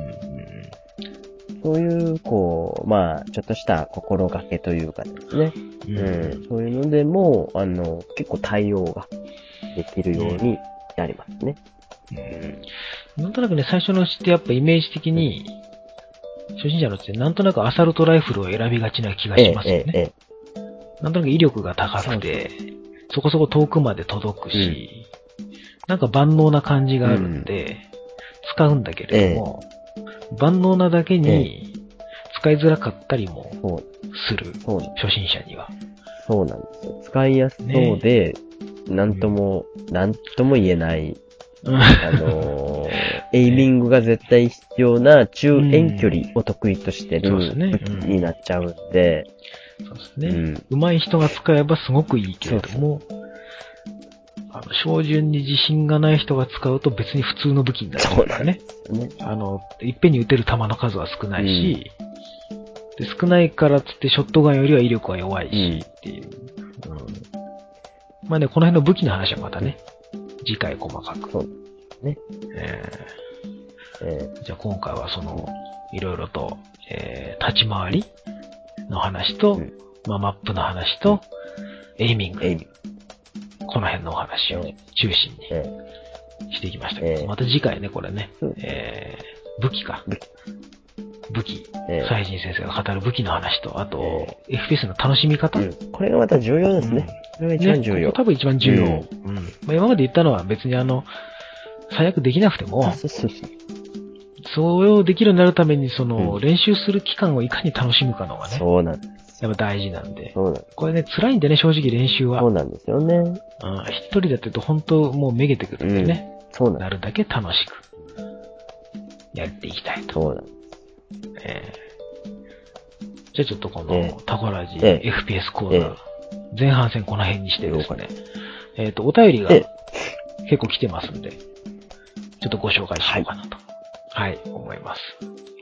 うん、そういう、こう、まあ、ちょっとした心がけというかですね。うん。うん、そういうのでも、あの、結構対応ができるようにやりますね。 うん。なんとなくね、最初のうちってやっぱイメージ的に、初心者のうちってなんとなくアサルトライフルを選びがちな気がしますよね。ええええ、なんとなく威力が高くて、そこそこ遠くまで届くし、うん、なんか万能な感じがあるんで、うん、使うんだけれども、ええ、万能なだけに使いづらかったりもする、初心者には。 そうなんですよ。使いやすそうで、ね、なんとも、うん、なんとも言えない、あのー、エイミングが絶対必要な中遠距離を得意としてる武器になっちゃうんで。 そうですね。うん、上手い人が使えばすごくいいけれども、そうそうあの、照準に自信がない人が使うと別に普通の武器になるんですよね。そうなんですよね。あの、いっぺんに撃てる弾の数は少ないし、うん、で少ないからつってショットガンよりは威力は弱いし、っていう。うんうん、まあね、この辺の武器の話はまたね、うん、次回細かく。 そうね。 えーえー、じゃあ今回はその、いろいろと、えー、立ち回りの話と、うん、まあ、マップの話と、エイミング。エイミング。この辺のお話を中心にしていきましたけど、えー、また次回ね、これね、うん、えー、武器か。武器。えー、サイジン先生が語る武器の話と、あと、えー、エフピーエス の楽しみ方、うん。 これがまた重要ですね。これが一番重要。 ね、ここ多分一番重要。うん。うん、まあ、今まで言ったのは別にあの、最悪できなくても、そうそうそうそれをできるようになるために、その、うん、練習する期間をいかに楽しむかのがね。 そうなんです。 やっぱ大事なんで。 そうなんです。 これね、辛いんでね、正直練習は。 そうなんですよね。うん。 一人でやってると本当もうめげてくるんでね。うん、そうなんです。なるだけ楽しく、やっていきたいと。 そうなんです。 えー、じゃあちょっとこの、えー、タコラジ、えー、エフピーエス コーナー、えー、前半戦この辺にしてですね。えっと、お便りが結構来てますんで、ちょっとご紹介しようかなと。はい、はい、思います。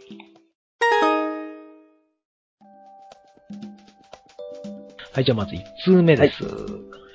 はい、じゃあまずいちつうめです。はい、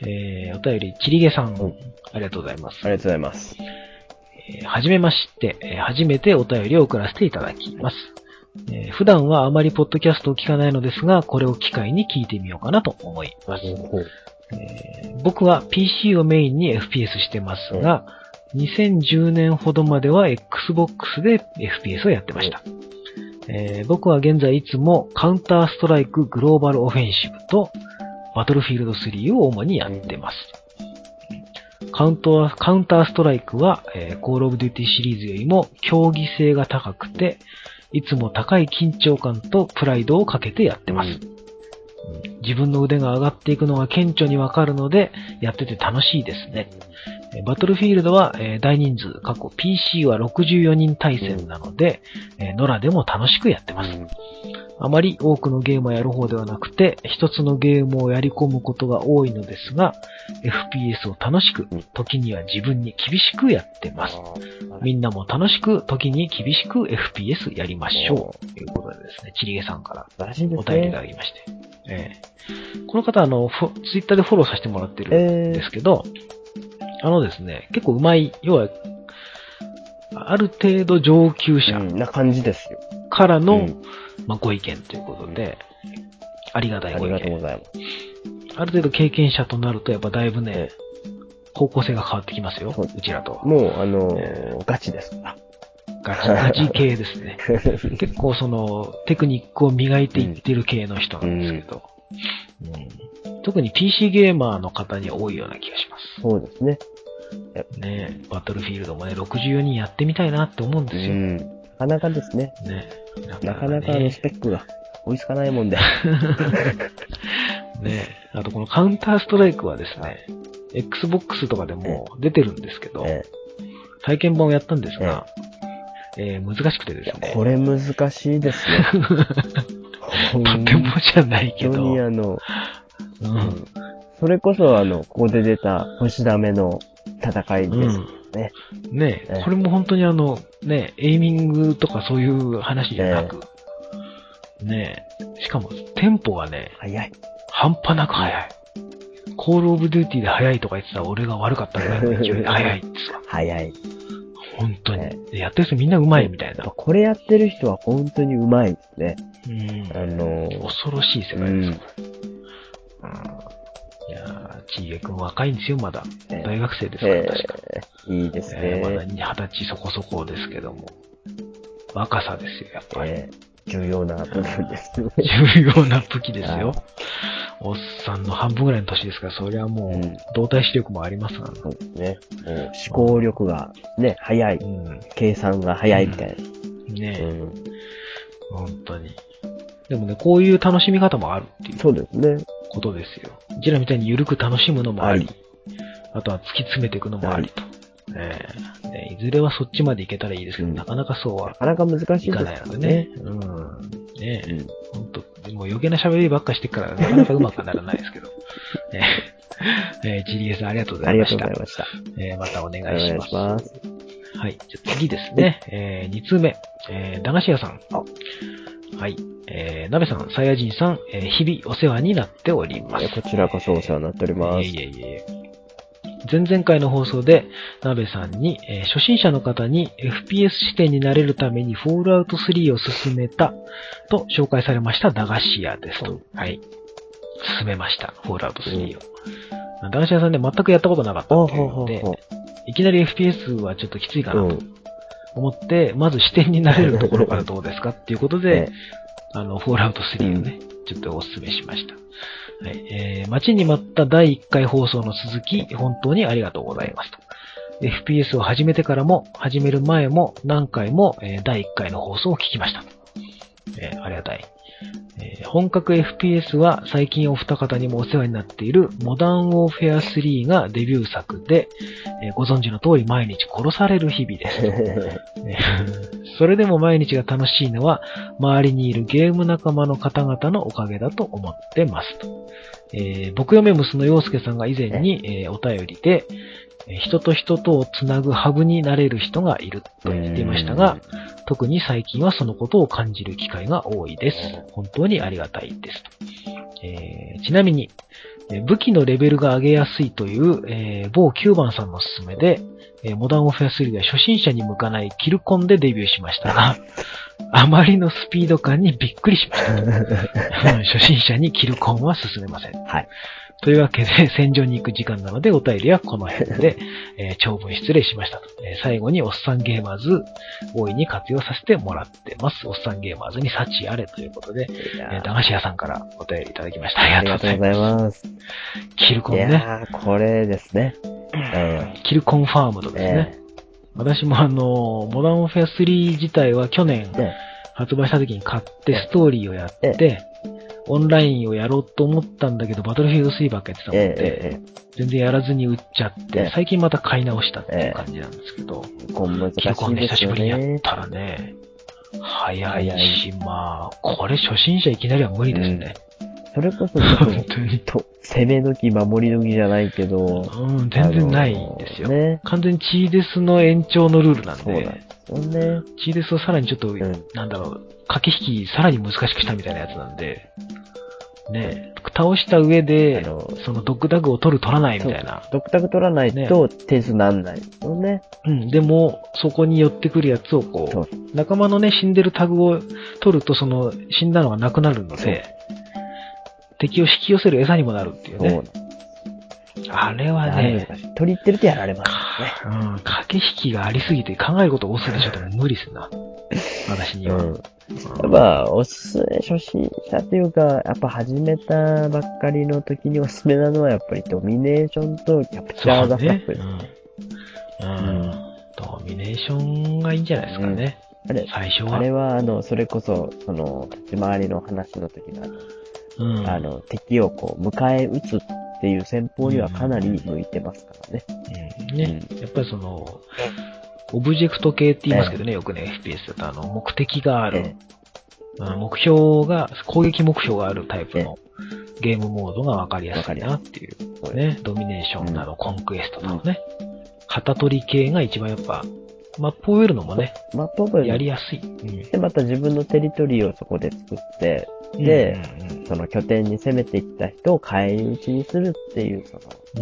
えー、お便り、ちりげさん、うん、ありがとうございます。 ありがとうございます。 えー、はじめまして、えー、初めてお便りを送らせていただきます。えー、普段はあまりポッドキャストを聞かないのですが、これを機会に聞いてみようかなと思います。えー、僕は ピーシー をメインに エフピーエス してますが、うん、にせんじゅうねんほどまでは Xbox で エフピーエス をやってました。うんえー、僕は現在いつもカウンターストライクグローバルオフェンシブとバトルフィールドスリーを主にやってます。カウントカウンターストライクは、えー、コールオブデューティシリーズよりも競技性が高くて、いつも高い緊張感とプライドをかけてやってます。自分の腕が上がっていくのが顕著にわかるので、やってて楽しいですね。バトルフィールドは、えー、大人数、過去 ピーシー はろくじゅうよにん対戦なので、えー、ノラでも楽しくやってます。あまり多くのゲームをやる方ではなくて、一つのゲームをやり込むことが多いのですが、エフピーエス を楽しく、時には自分に厳しくやってます。みんなも楽しく、時に厳しく エフピーエス やりましょう。ということでですね、ちりげさんからお便りいただきまして。えー、この方、あの、ツイッターでフォローさせてもらってるんですけど、えー、あのですね、結構うまい、要は、ある程度上級者、 うん、な感じですよ。 からの、うんまあ、ご意見ということで、ありがたいご意見。 ありがとうございます。 ある程度経験者となると、やっぱだいぶね、方向性が変わってきますよ、う, うちらとは。 もう、あのーえー、ガチです。 ガチ、ガチ系ですね。結構その、テクニックを磨いていってる系の人なんですけど、うんうん、特に ピーシー ゲーマーの方には多いような気がします。 そうですね。 ねバトルフィールドもね、ろくじゅうよにんやってみたいなって思うんですよ。うんなかかなかですね。 ね。 なかなか、ね、なかなかあのスペックが追いつかないもんで。 ね。あとこのカウンターストライクはですね、Xbox とかでも出てるんですけど、ええ、体験版をやったんですが、えええー、難しくてですね。 これ難しいですね。 とてもじゃないけど。 本当にあの、うん、それこそあの、ここで出た星ダメの戦いですね。 うん、ねえ、これも本当にあの、ね、エイミングとかそういう話じゃなく、えねえ、しかもテンポがね、 早い。 半端なく早い。コールオブデューティーで早いとか言ってたら俺が悪かったぐらいの勢いで早いっつわ。 早い。 本当に。えー、やってる人みんな上手いみたいな。 これやってる人は本当に上手いですね。 うん。あのー、恐ろしい世界です。うん。うん、いやー、ちいげくん若いんですよ、まだ。えー、大学生ですから、えー、確か。 いいですね。 えー、まだ二十歳そこそこですけども。若さですよ、やっぱり。えー、重要な部分です。 重要な武器ですよ。おっさんの半分ぐらいの年ですから、それはもう、動体視力もありますから、ね。 そうですね。もう思考力がね、早い。うん、計算が早いみたいな。 うん、ねえ、うん。本当に。でもね、こういう楽しみ方もあるっていう。 そうですね。 ことですよ。うちらみたいに緩く楽しむのもあり、あ, あとは突き詰めていくのもありと。えーね、いずれはそっちまでいけたらいいですけど、うん、なかなかそうは。 なかなか難しいですね。 いかないのでね。うん。ねえ、うん、ほんと、もう余計な喋りばっかしてからなかなかうまくならないですけど。えー、えー、ジーディーエス ありがとうございました。 ありがとうございました。 えー、またお願いします。 お願いします。 はい。じゃあ次ですね。えー、に通目。えー、駄菓子屋さん。はい。えー、なべさん、さやじんさん、えー、日々お世話になっております。 こちらこそお世話になっております。 いえいえいえ。前々回の放送で、なべさんに、えー、初心者の方に エフピーエス 視点になれるためにフォールアウトスリーを進めたと紹介されました駄菓子屋ですと。はい。進めました。フォールアウトスリーを。うん、駄菓子屋さんで全くやったことなかったっていうので、いきなり エフピーエス はちょっときついかなと思って、まず視点になれるところからどうですかっていうことで、あの、フォールアウトスリーをね、ちょっとお勧めしました。はい。えー、待ちに待っただいいっかい放送の続き、本当にありがとうございますと。エフピーエス を始めてからも、始める前も何回も、えー、だいいっかいの放送を聞きました。えー、ありがたい。えー、本格 エフピーエス は最近お二方にもお世話になっているモダンウォーフェアスリーがデビュー作で、えー、ご存知の通り毎日殺される日々です。それでも毎日が楽しいのは周りにいるゲーム仲間の方々のおかげだと思ってますと。えー、僕嫁娘の陽介さんが以前に、えー、お便りで、人と人とをつなぐハブになれる人がいると言っていましたが、特に最近はそのことを感じる機会が多いです。本当にありがたいですと。えー、ちなみに、武器のレベルが上げやすいという、えー、某きゅうばんさんのおすすめで、えー、モダンオフェアスリーは初心者に向かないキルコンでデビューしましたが、あまりのスピード感にびっくりしました。初心者にキルコンは進めません。 はい。 というわけで、戦場に行く時間なので、お便りはこの辺で、えー、長文失礼しましたと。えー、最後に、おっさんゲーマーズ、大いに活用させてもらってます。おっさんゲーマーズに幸あれということで、えー、駄菓子屋さんからお便りいただきました。 ありがとうございます。 キルコンね。 いやー、これですね。 うん、キルコンファームドですね。えー、私もあの、モダンオフェアスリー自体は去年、発売した時に買ってストーリーをやって、えーオンラインをやろうと思ったんだけど、バトルフィールドスリーばっかやってたもんで、ええ、全然やらずに売っちゃって、ええ、最近また買い直したっていう感じなんですけど、 ええ、難しいですよね。 キルコンで久しぶりにやったらね、早いし、まあ、これ初心者いきなりは無理ですね。 うん、それこそちょっと、本当にと攻め時、守り時じゃないけど、 うん、全然ないんですよ。ね、完全にチーデスの延長のルールなんで、 そうなんですよね。 チーデスをさらにちょっと、うん、なんだろう、駆け引きさらに難しくしたみたいなやつなんで、ねえ、倒した上で、あのそのドッグタグを取る取らないみたいな。 ドッグタグ取らないと点数なんないですよね。 うん、でも、そこに寄ってくるやつをこう、仲間のね、死んでるタグを取ると、その、死んだのがなくなるので、敵を引き寄せる餌にもなるっていうね。そうあれはね、 取り入ってるとやられますね。うん、駆け引きがありすぎて考えること多すぎてちょっと無理するな。私には。うんやっぱ、おすすめ、初心者というか、やっぱ始めたばっかりの時におすすめなのは、やっぱりドミネーションとキャプチャーザサップですね。 うん。うん。ドミネーションがいいんじゃないですかね。 あれ、最初は。あれは、あの、それこそ、その、立ち回りの話の時のあの、うん、あの、敵をこう、迎え撃つっていう戦法にはかなり向いてますからね。 うん。ね。うん、やっぱりその、オブジェクト系って言いますけどね、よくね、エフピーエス だと、あの、目的がある、ええ、目標が、攻撃目標があるタイプのゲームモードがわかりやすいなっていう。ね、ドミネーションなど、コンクエストとかね。旗取り系が一番やっぱ、マップを覚えるのもね、マップを覚えるやりやすい、うん。 で、また自分のテリトリーをそこで作って、で、うんうんうん、その拠点に攻めていった人を返り討ちにするっていう、その、うん、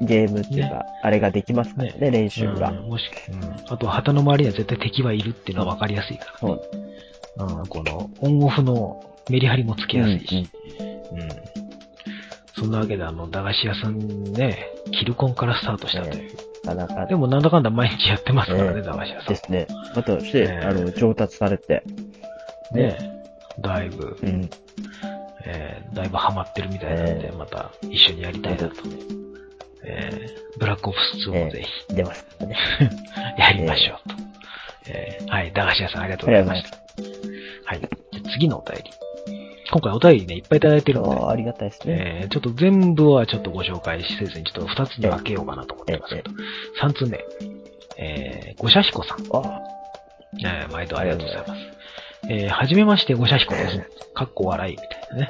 ゲームっていうか、ね、あれができますからね、ね練習が。 うん、もし、うん。あと、旗の周りには絶対敵はいるっていうのは分かりやすいからね。うん、この、オンオフのメリハリもつけやすいし。うん、うん。そんなわけで、あの、駄菓子屋さんね、キルコンからスタートしたという。ね、なかなかでもなんだかんだ毎日やってますからね、えー、駄菓子屋さん。 ですね。またして、えー、あの、上達されて。 ね、ねだいぶ、うん、えー、だいぶハマってるみたいなので、えー、また一緒にやりたいなと。えー、ブラックオプスツーもぜひ、 えー、出ますからね。 やりましょうと。えー、はい、駄菓子屋さんありがとうございました。はい。じゃ次のお便り。今回お便りね、いっぱいいただいてるので。 ありがたいですね。 えー、ちょっと全部はちょっとご紹介せずに、ちょっとふたつに分けようかなと思ってますけど。さんつめ。えー、ごしゃひこさん。あえー、毎度ありがとうございます。えー、はじめまして、ごしゃひこです。かっこ笑い、みたいなね。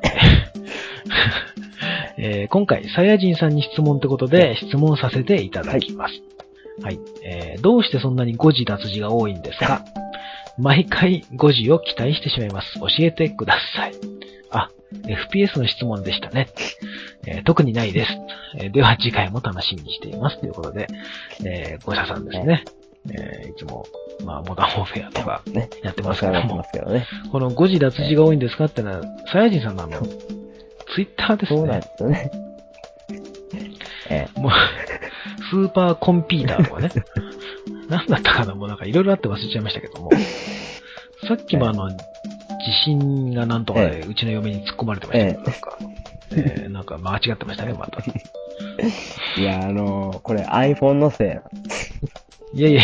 えー、今回、サイヤ人さんに質問ってことで質問させていただきます。はい。はい、えー、どうしてそんなに誤字脱字が多いんですか？毎回誤字を期待してしまいます。教えてください。あ、エフピーエス の質問でしたね。えー、特にないです、えー。では次回も楽しみにしています。ということで、えー、ごしゃさんですね。えー、いつも、まあ、モダンオフェアとかやってますけども、ね、この誤字脱字が多いんですかってのは、サイヤ人さんのあの、ツイッターですね。 そうなんですよね。 えー、もう、スーパーコンピーターとかね。何だったかなもうなんかいろいろあって忘れちゃいましたけども。さっきもあの、地震がなんとかでうちの嫁に突っ込まれてましたけど、なんか、えー、なんか間違ってましたね、また。 いや、あのー、これ iPhone のせいなんです。 いやいや。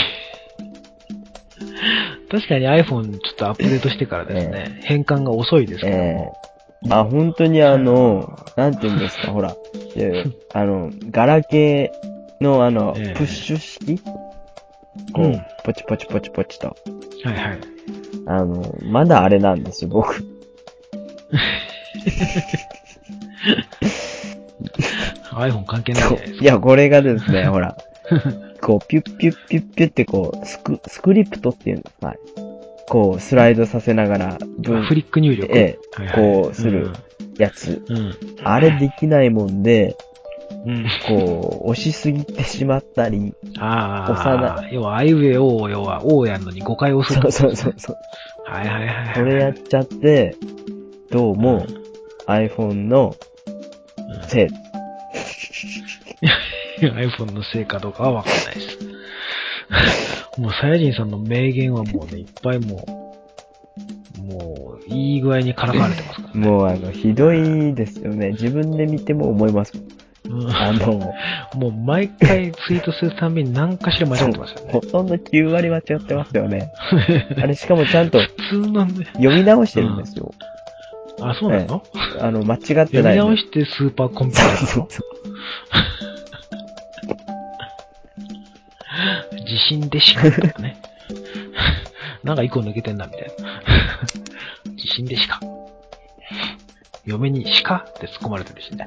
確かに iPhone ちょっとアップデートしてからですね、えー、変換が遅いですけども。 えー、あ、本当にあの、なんて言うんですか、ほら、あの、ガラケーのあの、えー、プッシュ式こう、うん、ポチポチポチポチと。 はいはい。 あの、まだあれなんですよ、僕。 iPhone 関係ないじゃないですか。 いや、これがですね、ほら、こう、ピュッピュッピュッピュッってこう、スク、スクリプトっていうんですか、こう、スライドさせながら、 フリック入力。 ええ、こう、するやつ、うん。あれできないもんで、うん、こう、押しすぎてしまったり、 ああ、押さない。要は、あいうえおを、要は、おをやるのにごかい押す。 そうそうそうそう。 はいはいはい、はい。 これやっちゃって、どうも、うん、iPhone のせい。 うん、iPhone のせいかどうかはわかんないです。もう、サヤジンさんの名言はもうね、いっぱいもう、もう、いい具合にからかわれてますからね。 もう、あの、ひどいですよね。自分で見ても思います。うん、あの、 もう毎回ツイートするたびに何かしら間違ってますよね。 ほとんどきゅうわり間違ってますよね。あれしかもちゃんと普通なんで読み直してるんですよ。 うん、あ、そうなの、 ええ、あの、間違ってない。 読み直してスーパーコンピューターなの？そうそう地震でしかとかね。なんか一個抜けてんなみたいな。地震でしか。嫁に鹿って突っ込まれてるしね。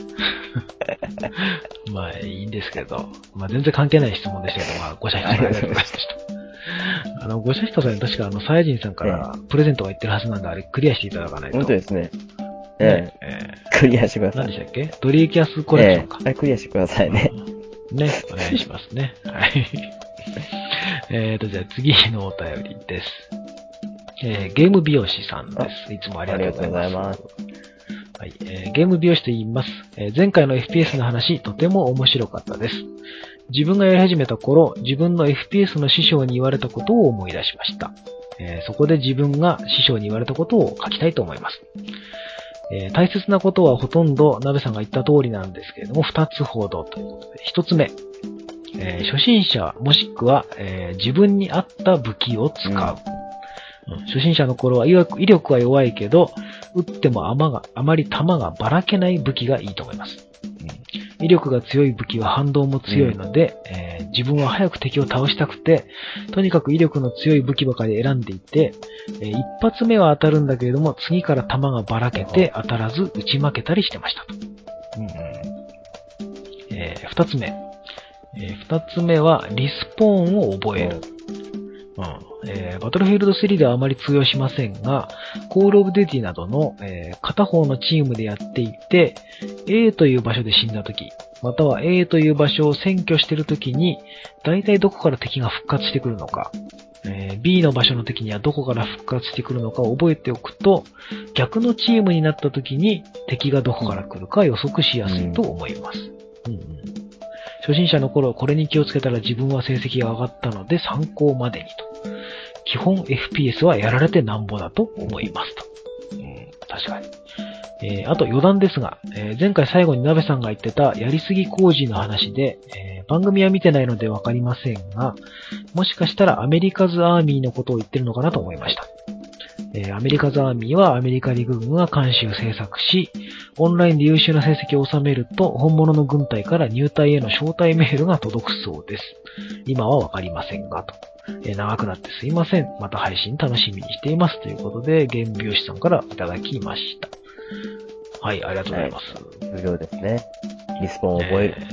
まあいいんですけど、まあ全然関係ない質問でしたけど、まあごしゃひこさんありがとうございました。あの、ごしゃひこさんに確かあの、サイヤ人さんからプレゼントが言ってるはずなんで、あれクリアしていただかないと。 本当ですね。えええー、クリアしてください。 何でしたっけ？ドリーキャスコレクションか。 えー、クリアしてくださいね。 ね、お願いしますね。はい。えーと、じゃあ次のお便りです。えー、ゲーム美容師さんです。いつもありがとうございます。ありがとうございます。はい、えー、ゲーム美容師と言います。えー、前回の エフピーエス の話、とても面白かったです。自分がやり始めた頃、自分の エフピーエス の師匠に言われたことを思い出しました。えー、そこで自分が師匠に言われたことを書きたいと思います。えー、大切なことはほとんど、なべさんが言った通りなんですけれども、二つほどということで、一つ目。 えー、初心者もしくは、えー、自分に合った武器を使う。うんうん、初心者の頃は威力、威力は弱いけど、撃ってもあまが、あまり弾がばらけない武器がいいと思います。威力が強い武器は反動も強いので、うんえー、自分は早く敵を倒したくて、とにかく威力の強い武器ばかり選んでいて、えー、一発目は当たるんだけれども、次から弾がばらけて当たらず打ち負けたりしてましたと。うんえー、二つ目。えー、二つ目はリスポーンを覚える。うんえー、バトルフィールドスリーではあまり通用しませんが、コールオブデューティなどの、えー、片方のチームでやっていて、A という場所で死んだとき、または A という場所を占拠しているときに、大体どこから敵が復活してくるのか、えー、B の場所の敵にはどこから復活してくるのかを覚えておくと、逆のチームになったときに敵がどこから来るか予測しやすいと思います。うんうん、初心者の頃これに気をつけたら自分は成績が上がったので参考までにと。基本 エフピーエス はやられてなんぼだと思いますと。うん、確かに。えー、あと余談ですが、えー、前回最後に鍋さんが言ってたやりすぎ工事の話で、えー、番組は見てないのでわかりませんが、もしかしたらアメリカズアーミーのことを言ってるのかなと思いました。えー、アメリカズアーミーはアメリカ陸軍が監修制作し、オンラインで優秀な成績を収めると本物の軍隊から入隊への招待メールが届くそうです。今はわかりませんがと。えー、長くなってすいません。また配信楽しみにしていますということで、ゲーム美容師さんからいただきました。はい、ありがとうございます。 無料ですね。リスポーンを覚える。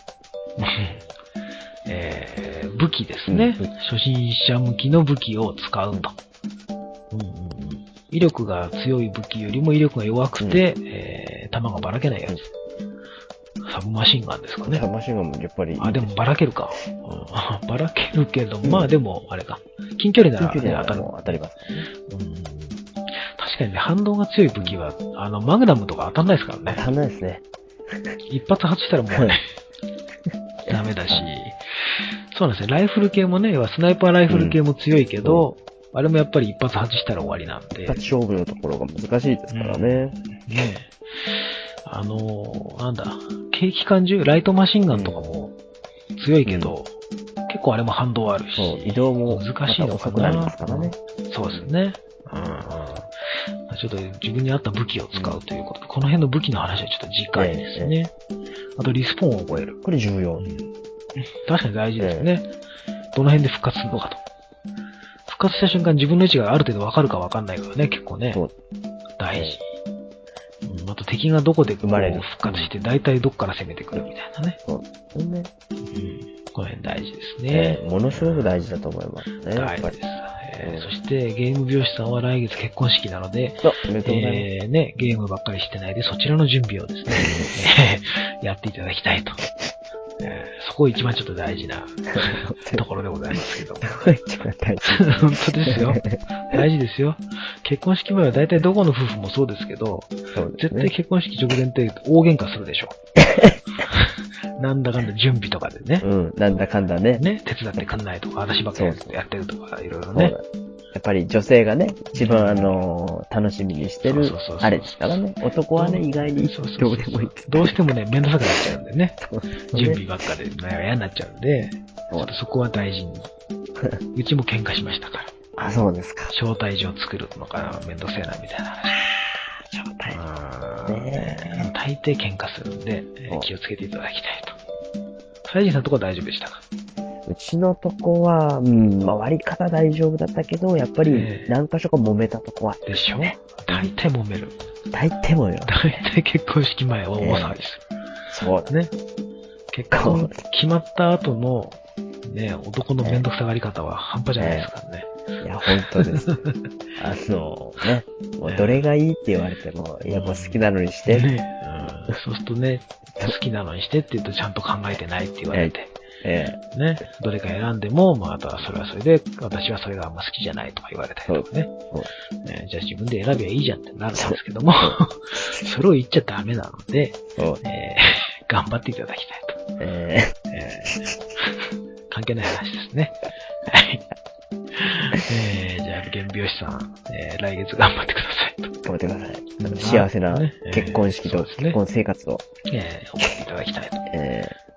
えーえー、武器ですね、うん。初心者向きの武器を使うと。うんうんうん、威力が強い武器よりも威力が弱くて、うんえー、弾がばらけないやつ。サブマシンガンですかね。 サブマシンガンもやっぱりいい。 あ、でもばらけるか。うん、ばらけるけど、うん、まあでも、あれか。近距離なら、ね、当たる。 当たります、 うん。確かにね、反動が強い武器は、あの、マグナムとか当たんないですからね。 当たんないですね。 一発外したらもうね、ダメだし。そうなんですね。ライフル系もね、スナイパーライフル系も強いけど、うん、あれもやっぱり一発外したら終わりなんで。 一発勝負のところが難しいですからね。うん、 ねえ。あのー、なんだ、軽機関銃、ライトマシンガンとかも強いけど、うん、結構あれも反動あるし、 そう移動も難しいのかな。 遅くなりますからね。 そうですね。うん、ちょっと自分に合った武器を使うということで、うん、この辺の武器の話はちょっと次回ですね。ええ、あとリスポーンを覚える。 これ重要。うん、 確かに大事ですね。ええ、どの辺で復活するのかと。復活した瞬間自分の位置がある程度わかるかわかんないからね、結構ね。そう大事。ええあと敵がどこで生まれる復活して、大体どっから攻めてくるみたいなね。 そうですね。 うん。この辺大事ですね、 えー。ものすごく大事だと思いますね。 大事です。えー、そしてゲーム美容師さんは来月結婚式なので、 えー、ね、ゲームばっかりしてないでそちらの準備をですね、やっていただきたいと。えー、そこ一番ちょっと大事なところでございますけど。 一番大事。 本当ですよ。大事ですよ。結婚式前は大体どこの夫婦もそうですけど、そうですね、絶対結婚式直前って大喧嘩するでしょ。なんだかんだ準備とかでね。 うん、なんだかんだね。 ね、手伝ってくんないとか、私ばっかりやってるとか、いろいろね。 やっぱり女性がね、一番あのー、楽しみにしてる、あれですからね。男はね、意外にどうでもいい。 どうしてもね、めんどくさくなっちゃうんでね。準備ばっかで嫌になっちゃうんで、ちょっとそこは大事に。うちも喧嘩しましたから。 あ、そうですか。 招待状作るのかな、めんどくせえな、みたいな。 招待状。ね大抵喧嘩するんで、気をつけていただきたいと。サイジンさんのとこは大丈夫でしたか？ うちのとこは、うん、回り方大丈夫だったけど、やっぱり何箇所か揉めたとこは、 でしょ？大体揉める。 大体もよ。 大体結婚式前は大騒ぎする。 そうだね。結婚決まった後の、ね、男のめんどくさがり方は半端じゃないですからね。 いや、本当です。あの、ね、もうどれがいいって言われても、いや、もう好きなのにして。 ね、うん、そうするとね、好きなのにしてって言うとちゃんと考えてないって言われて。 ええ。 ね、どれか選んでも、まあ、あとはそれはそれで、私はそれがあんま好きじゃないとか言われたりとかね。ね、じゃあ自分で選べばいいじゃんってなるんですけども、それを言っちゃダメなので、えー、頑張っていただきたいと。えーえー、関係ない話ですね。はい。えー、じゃあ、現美容師さん、えー、来月頑張ってくださいと。 頑張ってください。幸せな結婚式と結婚生活を、 えー、送っていただきたいと。えー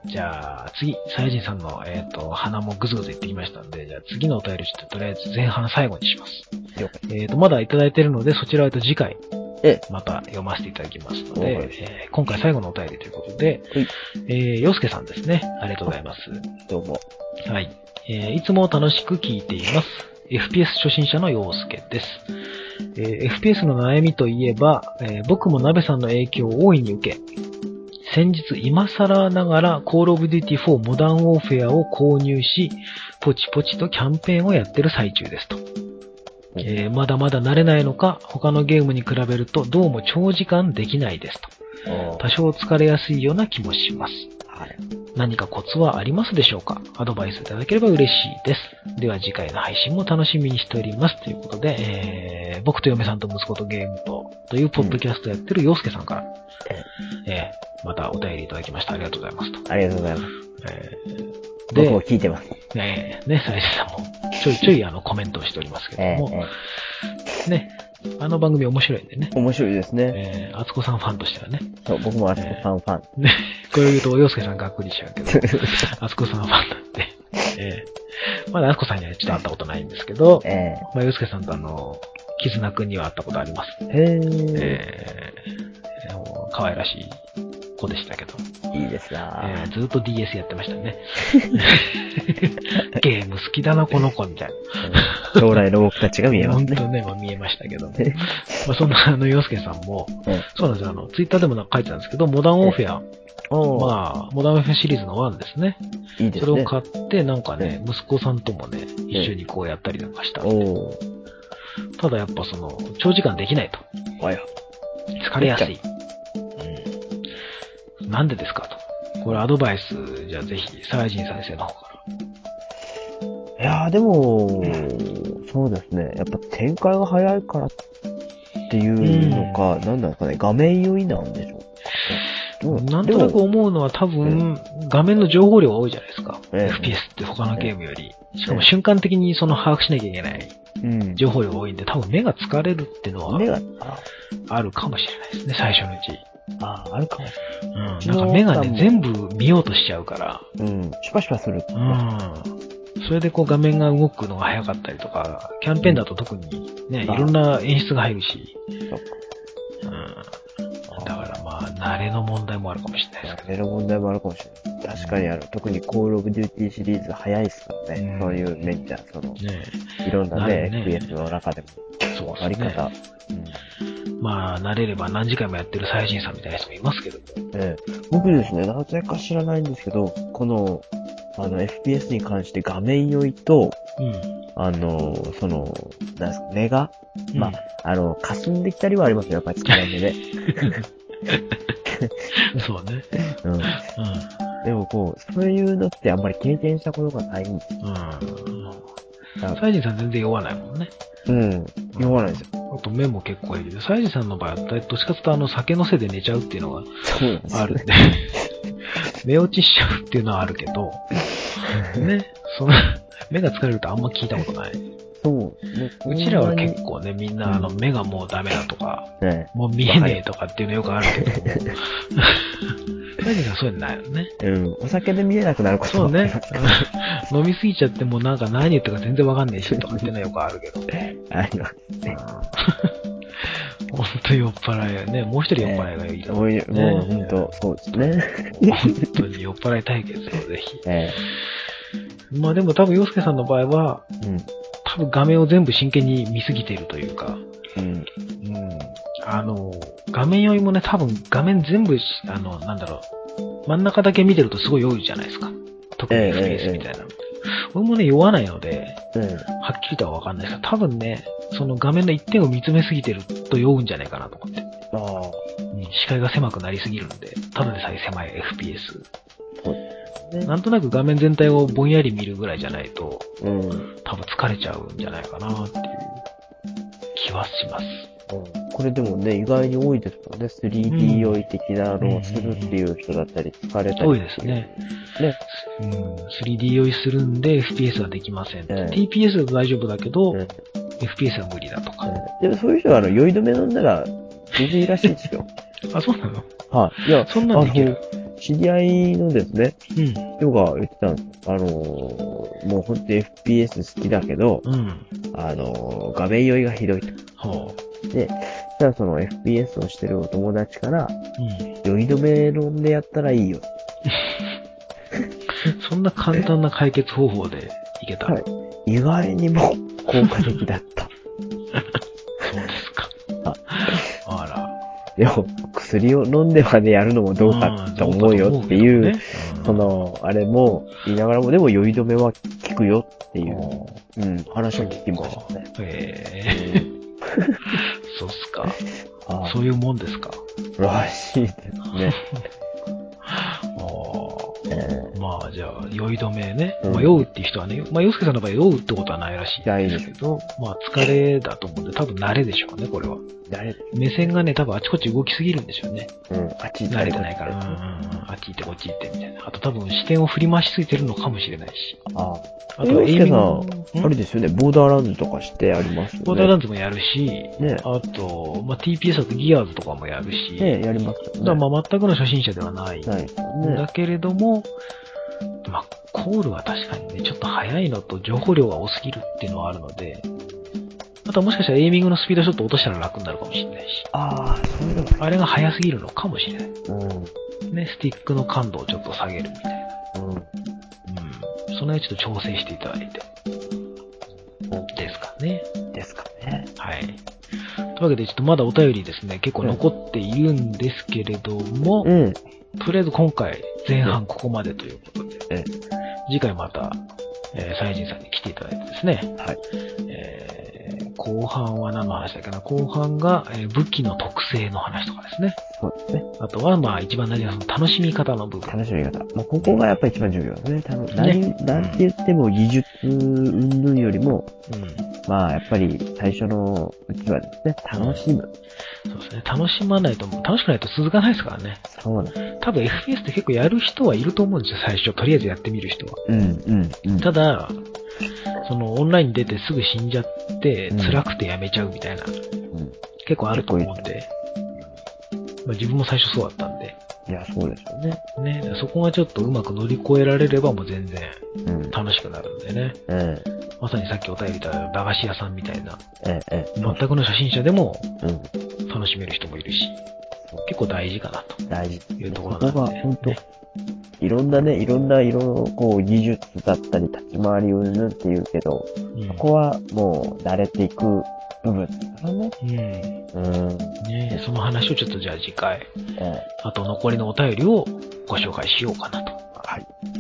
じゃあ、次、サイジンさんの、えっと、鼻もぐずぐず言ってきましたんで、じゃあ次のお便りちょっととりあえず前半最後にします。えっと、まだいただいてるので、そちらはと次回、また読ませていただきますので、えー、今回最後のお便りということで、えー、洋介さんですね。ありがとうございます。 どうも。 はい。えー、いつも楽しく聞いています。エフピーエス 初心者の洋介です。えー、エフピーエス の悩みといえば、えー、僕も鍋さんの影響を大いに受け、先日今更ながら Call of Duty フォー モダンウォーフェアを購入し、ポチポチとキャンペーンをやってる最中ですと。えー、まだまだ慣れないのか、他のゲームに比べるとどうも長時間できないですと。多少疲れやすいような気もします。はい、何かコツはありますでしょうか？アドバイスいただければ嬉しいです。では次回の配信も楽しみにしております。ということで、えー、僕と嫁さんと息子とゲームとというポッドキャストやってる洋介さんから、うんえー、またお便りいただきました。ありがとうございますと。 ありがとうございます。 えー、僕も聞いてます。 ねえ、ね、サイジさんもちょいちょいあのコメントをしておりますけども、えー、ね、あの番組面白いんでね。 面白いですね。 えー、あつこさんファンとしてはね。 そう、僕もあつこさんファン。 えー、ね、これを言うと、洋介さんがっくりしちゃうけど、あつこさんファンなんで、えー、まだあつこさんにはちょっと会ったことないんですけど、えー、まあ、洋介さんとあの、絆くんには会ったことあります。へー。えー、もう可愛らしい子でしたけど。 いいですなぁ、えー。ずっと ディーエス やってましたね。ゲーム好きだな、この子、みたいな。将来の僕たちが見えますね。 本当ね、まあ、見えましたけど。まあ、そんな、あの、洋介さんも、うん、そうなんですよ、あの、ツイッターでもなんか書いてたんですけど、モダンオーフェア。まあ、モダンオーフェアシリーズのワンですね。いいですね。それを買って、なんかね、息子さんともね、一緒にこうやったりなんかしたんで。ただやっぱその、長時間できないと。疲れやすい。うん。なんでですかと。これアドバイス、じゃあぜひ、サイジン先生の方から。 いやーでも、うん、そうですね。やっぱ展開が早いからっていうのか、うん、なんなんですかね、画面酔いなんでしょうか。 なんとなく思うのは多分、うん、画面の情報量が多いじゃないですか。ええ、エフピーエス って他のゲームより。しかも瞬間的にその把握しなきゃいけない。情報量が多いんで、多分目が疲れるっていうのは、あるかもしれないですね、最初のうち。 ああ、あるかもしれない。 うん。なんか目がね、全部見ようとしちゃうから。 うん。シュパシュパする。 うん。それでこう画面が動くのが早かったりとか、キャンペーンだと特にね、いろんな演出が入るし。うん。だからまあ、慣れの問題もあるかもしれないですね。慣れの問題もあるかもしれない。確かにある。特にコールオブデューティーシリーズ早いっすからね。うん、そういう面じゃ、その、ね、いろんなね、エフピーエス の中でも、そう割り方。 うん、まあ、慣れれば何時間もやってるサイジンさんみたいな人もいますけども。 ええ、僕ですね、なぜか知らないんですけど、この、あの、エフピーエス に関して画面酔いと、うん、あの、その、なんですか、目が、うん、まあ、あの、霞んできたりはありますよ、やっぱり疲れんでね。 そうね。 うん。うん。でもこう、そういうのってあんまり経験したことがないんですよ。 うん。サイジンさん全然酔わないもんね。 うん。酔わないですよ。 あと目も結構いいけど、サイジンさんの場合は、どっちかというとあの酒のせいで寝ちゃうっていうのがあるんで、寝落ちしちゃうっていうのはあるけど、ね、その、目が疲れるとあんま聞いたことない。 そう。 うちらは結構ね、みんなあの目がもうダメだとか、ね、もう見えねえとかっていうのよくあるけども、サイジンさんそういうのないよね。 うん。お酒で見えなくなることそうね。飲みすぎちゃってもなんか何言ってるか全然わかんねえしとかっていうのはよくあるけど。 ありますね。 ほんと酔っ払いやね。もう一人酔っ払いがいいと思う、ね。 もうほんと、そうですね。 本当に酔っ払い対決をぜひ。ええ、まあでも多分洋介さんの場合は、うん、多分画面を全部真剣に見すぎているというか、うん。うん。あの、画面酔いもね、多分画面全部、あの、なんだろう、真ん中だけ見てるとすごい酔いじゃないですか。特に エフピーエス みたいなの。俺もね、酔わないので、うん、はっきりとはわかんないですけど、多分ね、その画面の一点を見つめすぎてると酔うんじゃないかなと思って。ああ。うん、視界が狭くなりすぎるんで、ただでさえ狭い エフピーエス。そうね。なんとなく画面全体をぼんやり見るぐらいじゃないと、うん、多分疲れちゃうんじゃないかなっていう気はします。 うん、これでもね、意外に多いですもんね。スリーディー 酔い的なのをするっていう人だったり、疲れたり。 多いですね。ね。うん、スリーディー 酔いするんで エフピーエス はできません。えー、ティーピーエス は大丈夫だけど、えー、エフピーエス は無理だとか。 えー、でもそういう人はあの、酔い止め飲んだら、全然いいらしいですよ。 あ、そうなの？ はい。いや、 そんなのいける？ 知り合いのですね、 うん。 人が言ってたんです。あのー、もうほんと エフピーエス 好きだけど、 うん。 あのー、画面酔いがひどいと。 ほう。で、そしたらその エフピーエス をしてるお友達から、 うん。 酔い止め飲んでやったらいいよ。 そんな簡単な解決方法でいけた。 はい。意外にも効果的だった。 そうですか。あら。 でも、薬を飲んでまでやるのもどうかと思うよっていう、うんねうん、その、あれも言いながらも、でも酔い止めは効くよっていう、うん、話を聞きましたね。 へぇー。そうっすか。そういうもんですか。 らしいですね。 まあ、じゃあ、酔い止めね。うん、まあ、酔うっていう人はね、まあ、洋介さんの場合酔うってことはないらしいんですけど、まあ、疲れだと思うんで、多分慣れでしょうね、これは。慣れ目線がね、多分あちこち動きすぎるんでしょうね。うん、あっち行って慣れてないから。うんうんうん。あっち行ってこっち行ってみたいな。あと多分視点を振り回しすぎてるのかもしれないし。ああ。あとはエイミング。 あれですよね、ボーダーランズとかしてありますよね。 ボーダーランズもやるし、ね、あと、まあ、ティーピーエス だとギアーズとかもやるし。 ね、やりますよね。 だからまあ全くの初心者ではない。ないですよね。だけれども、まあ、コールは確かにね、ちょっと速いのと情報量が多すぎるっていうのはあるので、あとはもしかしたらエイミングのスピードちょっと落としたら楽になるかもしれないし。ああ、そういうのあれが速すぎるのかもしれない。うん。ね、スティックの感度をちょっと下げるみたいな。うん。うん。その辺ちょっと調整していただいて。ですかね。ですかね。はい。というわけで、ちょっとまだお便りですね、結構残っているんですけれども、うん。とりあえず今回前半ここまでということで、ええ、次回また、えー、サイジンさんに来ていただいてですね、はい。えー、後半は何の話だっけな、後半が、えー、武器の特性の話とかですね。そうですね。あとはまあ一番大事なその楽しみ方の部分。楽しみ方。まあここがやっぱり一番重要ですね。多分何、ね、なんて言っても技術云々よりも、うん、まあやっぱり最初のうちはですね、楽しむ。そうですね。楽しまないと、楽しくないと続かないですからね。そうなんです。多分 エフピーエス って結構やる人はいると思うんですよ、最初。とりあえずやってみる人は。うん、うん、うん。ただ、そのオンラインに出てすぐ死んじゃって、うん、辛くてやめちゃうみたいな。うん、結構あると思うんで。まあ、自分も最初そうだったんで。いや、そうですよね。ね、そこがちょっとうまく乗り越えられればもう全然楽しくなるんでね。うん、まさにさっきお便りいた駄菓子屋さんみたいな。ええ、全くの初心者でも楽しめる人もいるし、結構大事かなと。大事。いうところなんで、ね。そこが本当、ね、いろんなね、いろんな色のこう技術だったり立ち回り云々って言うけど、うん、そこはもう慣れていく部分ですからね。うん。うん。ね、その話をちょっとじゃあ次回、ええ、あと残りのお便りをご紹介しようかなと。はい。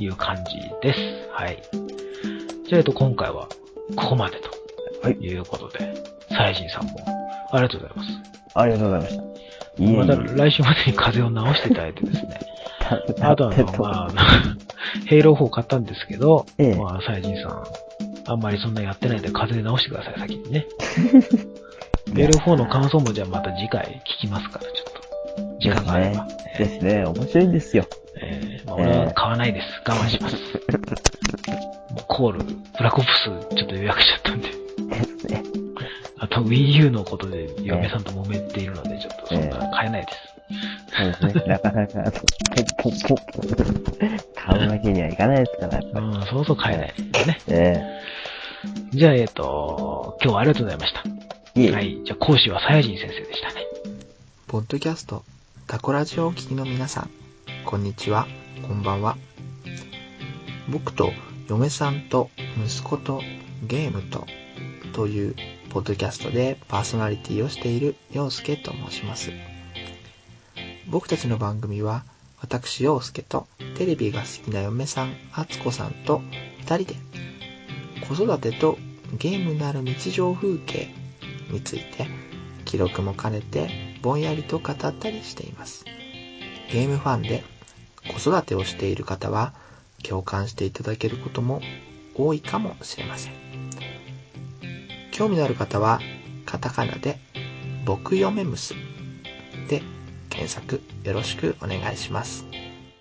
いう感じです。はい。じゃあ、えっと、今回はここまでと。はい。いうことで、サイジンさんもありがとうございます。ありがとうございました。いいまた来週までに風邪を治していただいてですね。あとあの、まあ、ヘイローフォー買ったんですけど、ええ、まあ、サイジンさん、あんまりそんなやってないんで風邪で治してください、先にね。ヘイローフォーの感想もじゃあまた次回聞きますから、ちょっと。時間があれば。ですね。ですね。面白いんですよ。えー、まあ、俺は買わないです。我慢します。もうコール、ブラックオプスちょっと予約しちゃったんで。ですね。あと Wii U のことで嫁さんと揉めているので、ちょっとそんな買えないです。そうですね。なかなか、ポンポンポン。買うわけにはいかないですから、やっぱり。うん、そうそう買えないですね。えー、じゃあ、えっと、今日はありがとうございました。いいはい。じゃあ、講師はさやじん先生でしたね。 ポッドキャスト、タコラジオをお聞きの皆さん、こんにちは、こんばんは。僕と嫁さんと息子とゲームとというポッドキャストでパーソナリティをしている陽介と申します。僕たちの番組は私陽介とテレビが好きな嫁さんあつこさんとふたりで子育てとゲームなる日常風景について記録も兼ねてぼんやりと語ったりしています。ゲームファンで子育てをしている方は共感していただけることも多いかもしれません。興味のある方はカタカナで僕嫁むすで検索よろしくお願いします。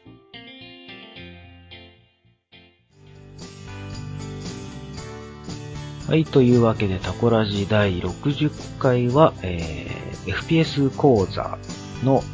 はい、というわけでタコラジだいろくじゅっかいは、えー、エフピーエス 講座の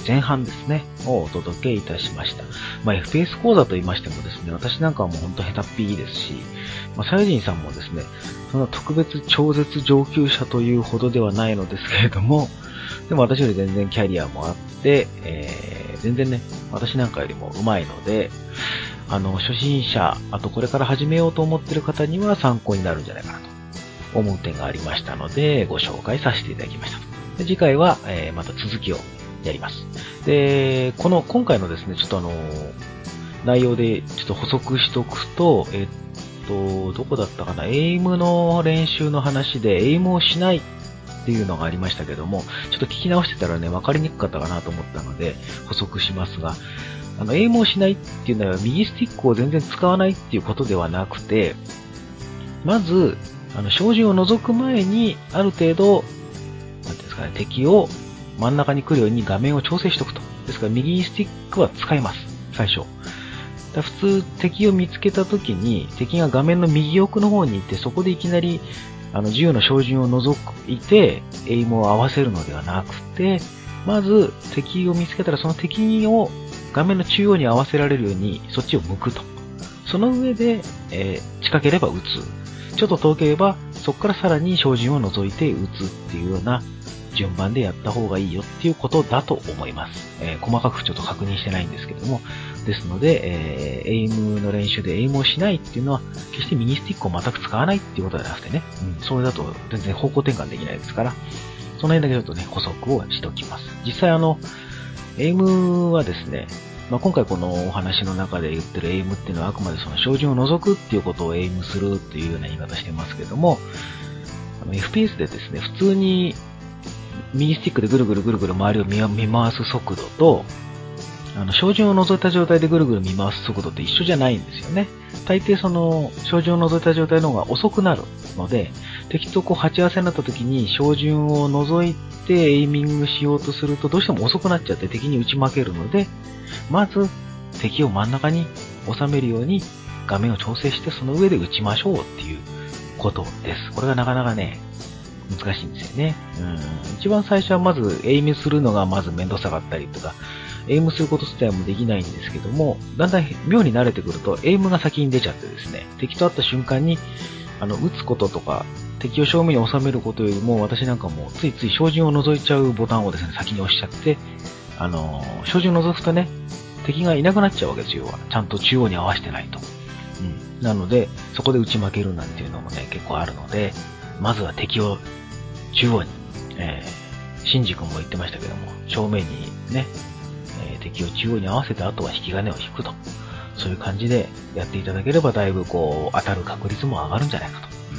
前半ですね、をお届けいたしました。まあ、エフピーエス 講座と言いましてもですね、私なんかはもうほんと下手っぴーですし、まあ、サイジンさんもですね、そんな特別超絶上級者というほどではないのですけれども、でも私より全然キャリアもあって、えー、全然ね、私なんかよりも上手いので、あの、初心者、あとこれから始めようと思っている方には参考になるんじゃないかなと思う点がありましたので、ご紹介させていただきました。で次回は、えー、また続きをやります。で、この、今回のですね、ちょっとあの、内容でちょっと補足しとくと、えっと、どこだったかな、エイムの練習の話で、エイムをしないっていうのがありましたけども、ちょっと聞き直してたらね、分かりにくかったかなと思ったので、補足しますが、あの、エイムをしないっていうのは、右スティックを全然使わないっていうことではなくて、まず、あの、照準を除く前に、ある程度、なんていうんですかね、敵を真ん中に来るように画面を調整しておくと。ですから、右スティックは使います。最初。だ普通、敵を見つけたときに、敵が画面の右奥の方に行って、そこでいきなり、あの、自由の照準を除いて、エイムを合わせるのではなくて、まず、敵を見つけたら、その敵を画面の中央に合わせられるように、そっちを向くと。その上で、えー、近ければ撃つ。ちょっと遠ければ、そこからさらに照準を除いて撃つっていうような順番でやった方がいいよっていうことだと思います。えー、細かくちょっと確認してないんですけども。ですので、えー、エイムの練習でエイムをしないっていうのは、決して右スティックを全く使わないっていうことじゃなくてね、うん、それだと全然方向転換できないですから、その辺だけちょっとね、補足をしておきます。実際あの、エイムはですね、まあ、今回このお話の中で言ってるエイムっていうのはあくまでその照準を除くっていうことをエイムするっていうような言い方してますけども、あの エフピーエス でですね、普通に右スティックでぐるぐるぐるぐる周りを見回す速度と、あの、照準を除いた状態でぐるぐる見回す速度って一緒じゃないんですよね。大抵その、照準を除いた状態の方が遅くなるので、敵とこう鉢合わせになった時に照準を除いてエイミングしようとするとどうしても遅くなっちゃって敵に打ち負けるので、まず敵を真ん中に収めるように画面を調整してその上で打ちましょうっていうことです。これがなかなかね、難しいんですよね。うん。一番最初はまずエイムするのがまず面倒さがあったりとか、エイムすること自体もできないんですけども、だんだん妙に慣れてくるとエイムが先に出ちゃってですね、敵と会った瞬間にあの撃つこととか敵を正面に収めることよりも私なんかもついつい照準を除いちゃうボタンをですね、先に押しちゃって、あのー、照準を除くとね、敵がいなくなっちゃうわけですよ。ちゃんと中央に合わせてないと。うん。なので、そこで打ち負けるなんていうのもね、結構あるので、まずは敵を中央に、えー、シンジ君も言ってましたけども、正面にね、えー、敵を中央に合わせた後は引き金を引くと。そういう感じでやっていただければだいぶこう、当たる確率も上がるんじゃないかと。うん。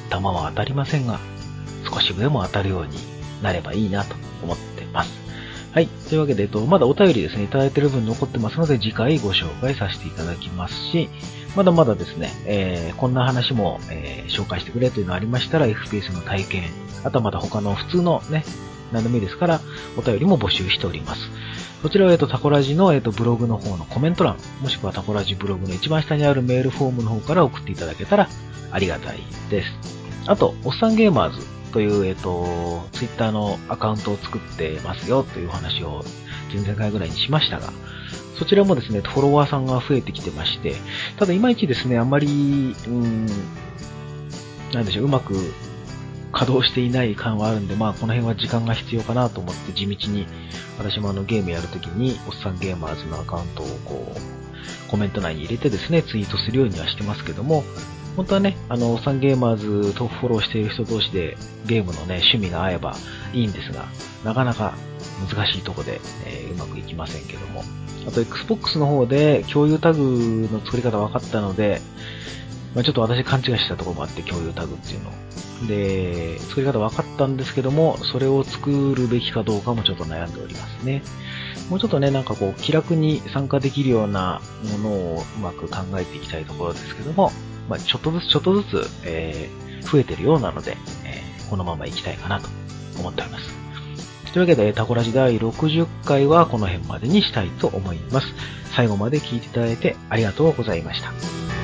弾は当たりませんが、少しでも当たるようになればいいなと思ってます。はい。というわけで、えっと、まだお便りですね、いただいている分残ってますので、次回ご紹介させていただきますし、まだまだですね、えー、こんな話も、えー、紹介してくれというのがありましたら、エフピーエス の体験、あとはまた他の普通のね、何でもいいですから、お便りも募集しております。こちらは、えっと、タコラジの、えっと、ブログの方のコメント欄、もしくはタコラジブログの一番下にあるメールフォームの方から送っていただけたらありがたいです。あと、おっさんゲーマーズという、えっと、ツイッターのアカウントを作ってますよという話を前々回ぐらいにしましたが、そちらもですね、フォロワーさんが増えてきてまして、ただいまいちですね、あんまり、うーん、なんでしょう、うまく稼働していない感はあるんで、まあこの辺は時間が必要かなと思って地道に、私もあのゲームやるときに、おっさんゲーマーズのアカウントをこう、コメント内に入れてですね、ツイートするようにはしてますけども、本当はね、あの、おっさんゲーマーズとフォローしている人同士でゲームのね、趣味が合えばいいんですが、なかなか難しいとこで、えー、うまくいきませんけども。あと、Xbox の方で共有タグの作り方分かったので、まあ、ちょっと私勘違いしたところもあって、共有タグっていうの。で、作り方分かったんですけども、それを作るべきかどうかもちょっと悩んでおりますね。もうちょっとね、なんかこう、気楽に参加できるようなものをうまく考えていきたいところですけども、まあ、ちょっとずつちょっとずつ、えー、増えてるようなので、えー、このまま行きたいかなと思っております。というわけで、タコラジだいろくじゅっかいはこの辺までにしたいと思います。最後まで聞いていただいてありがとうございました。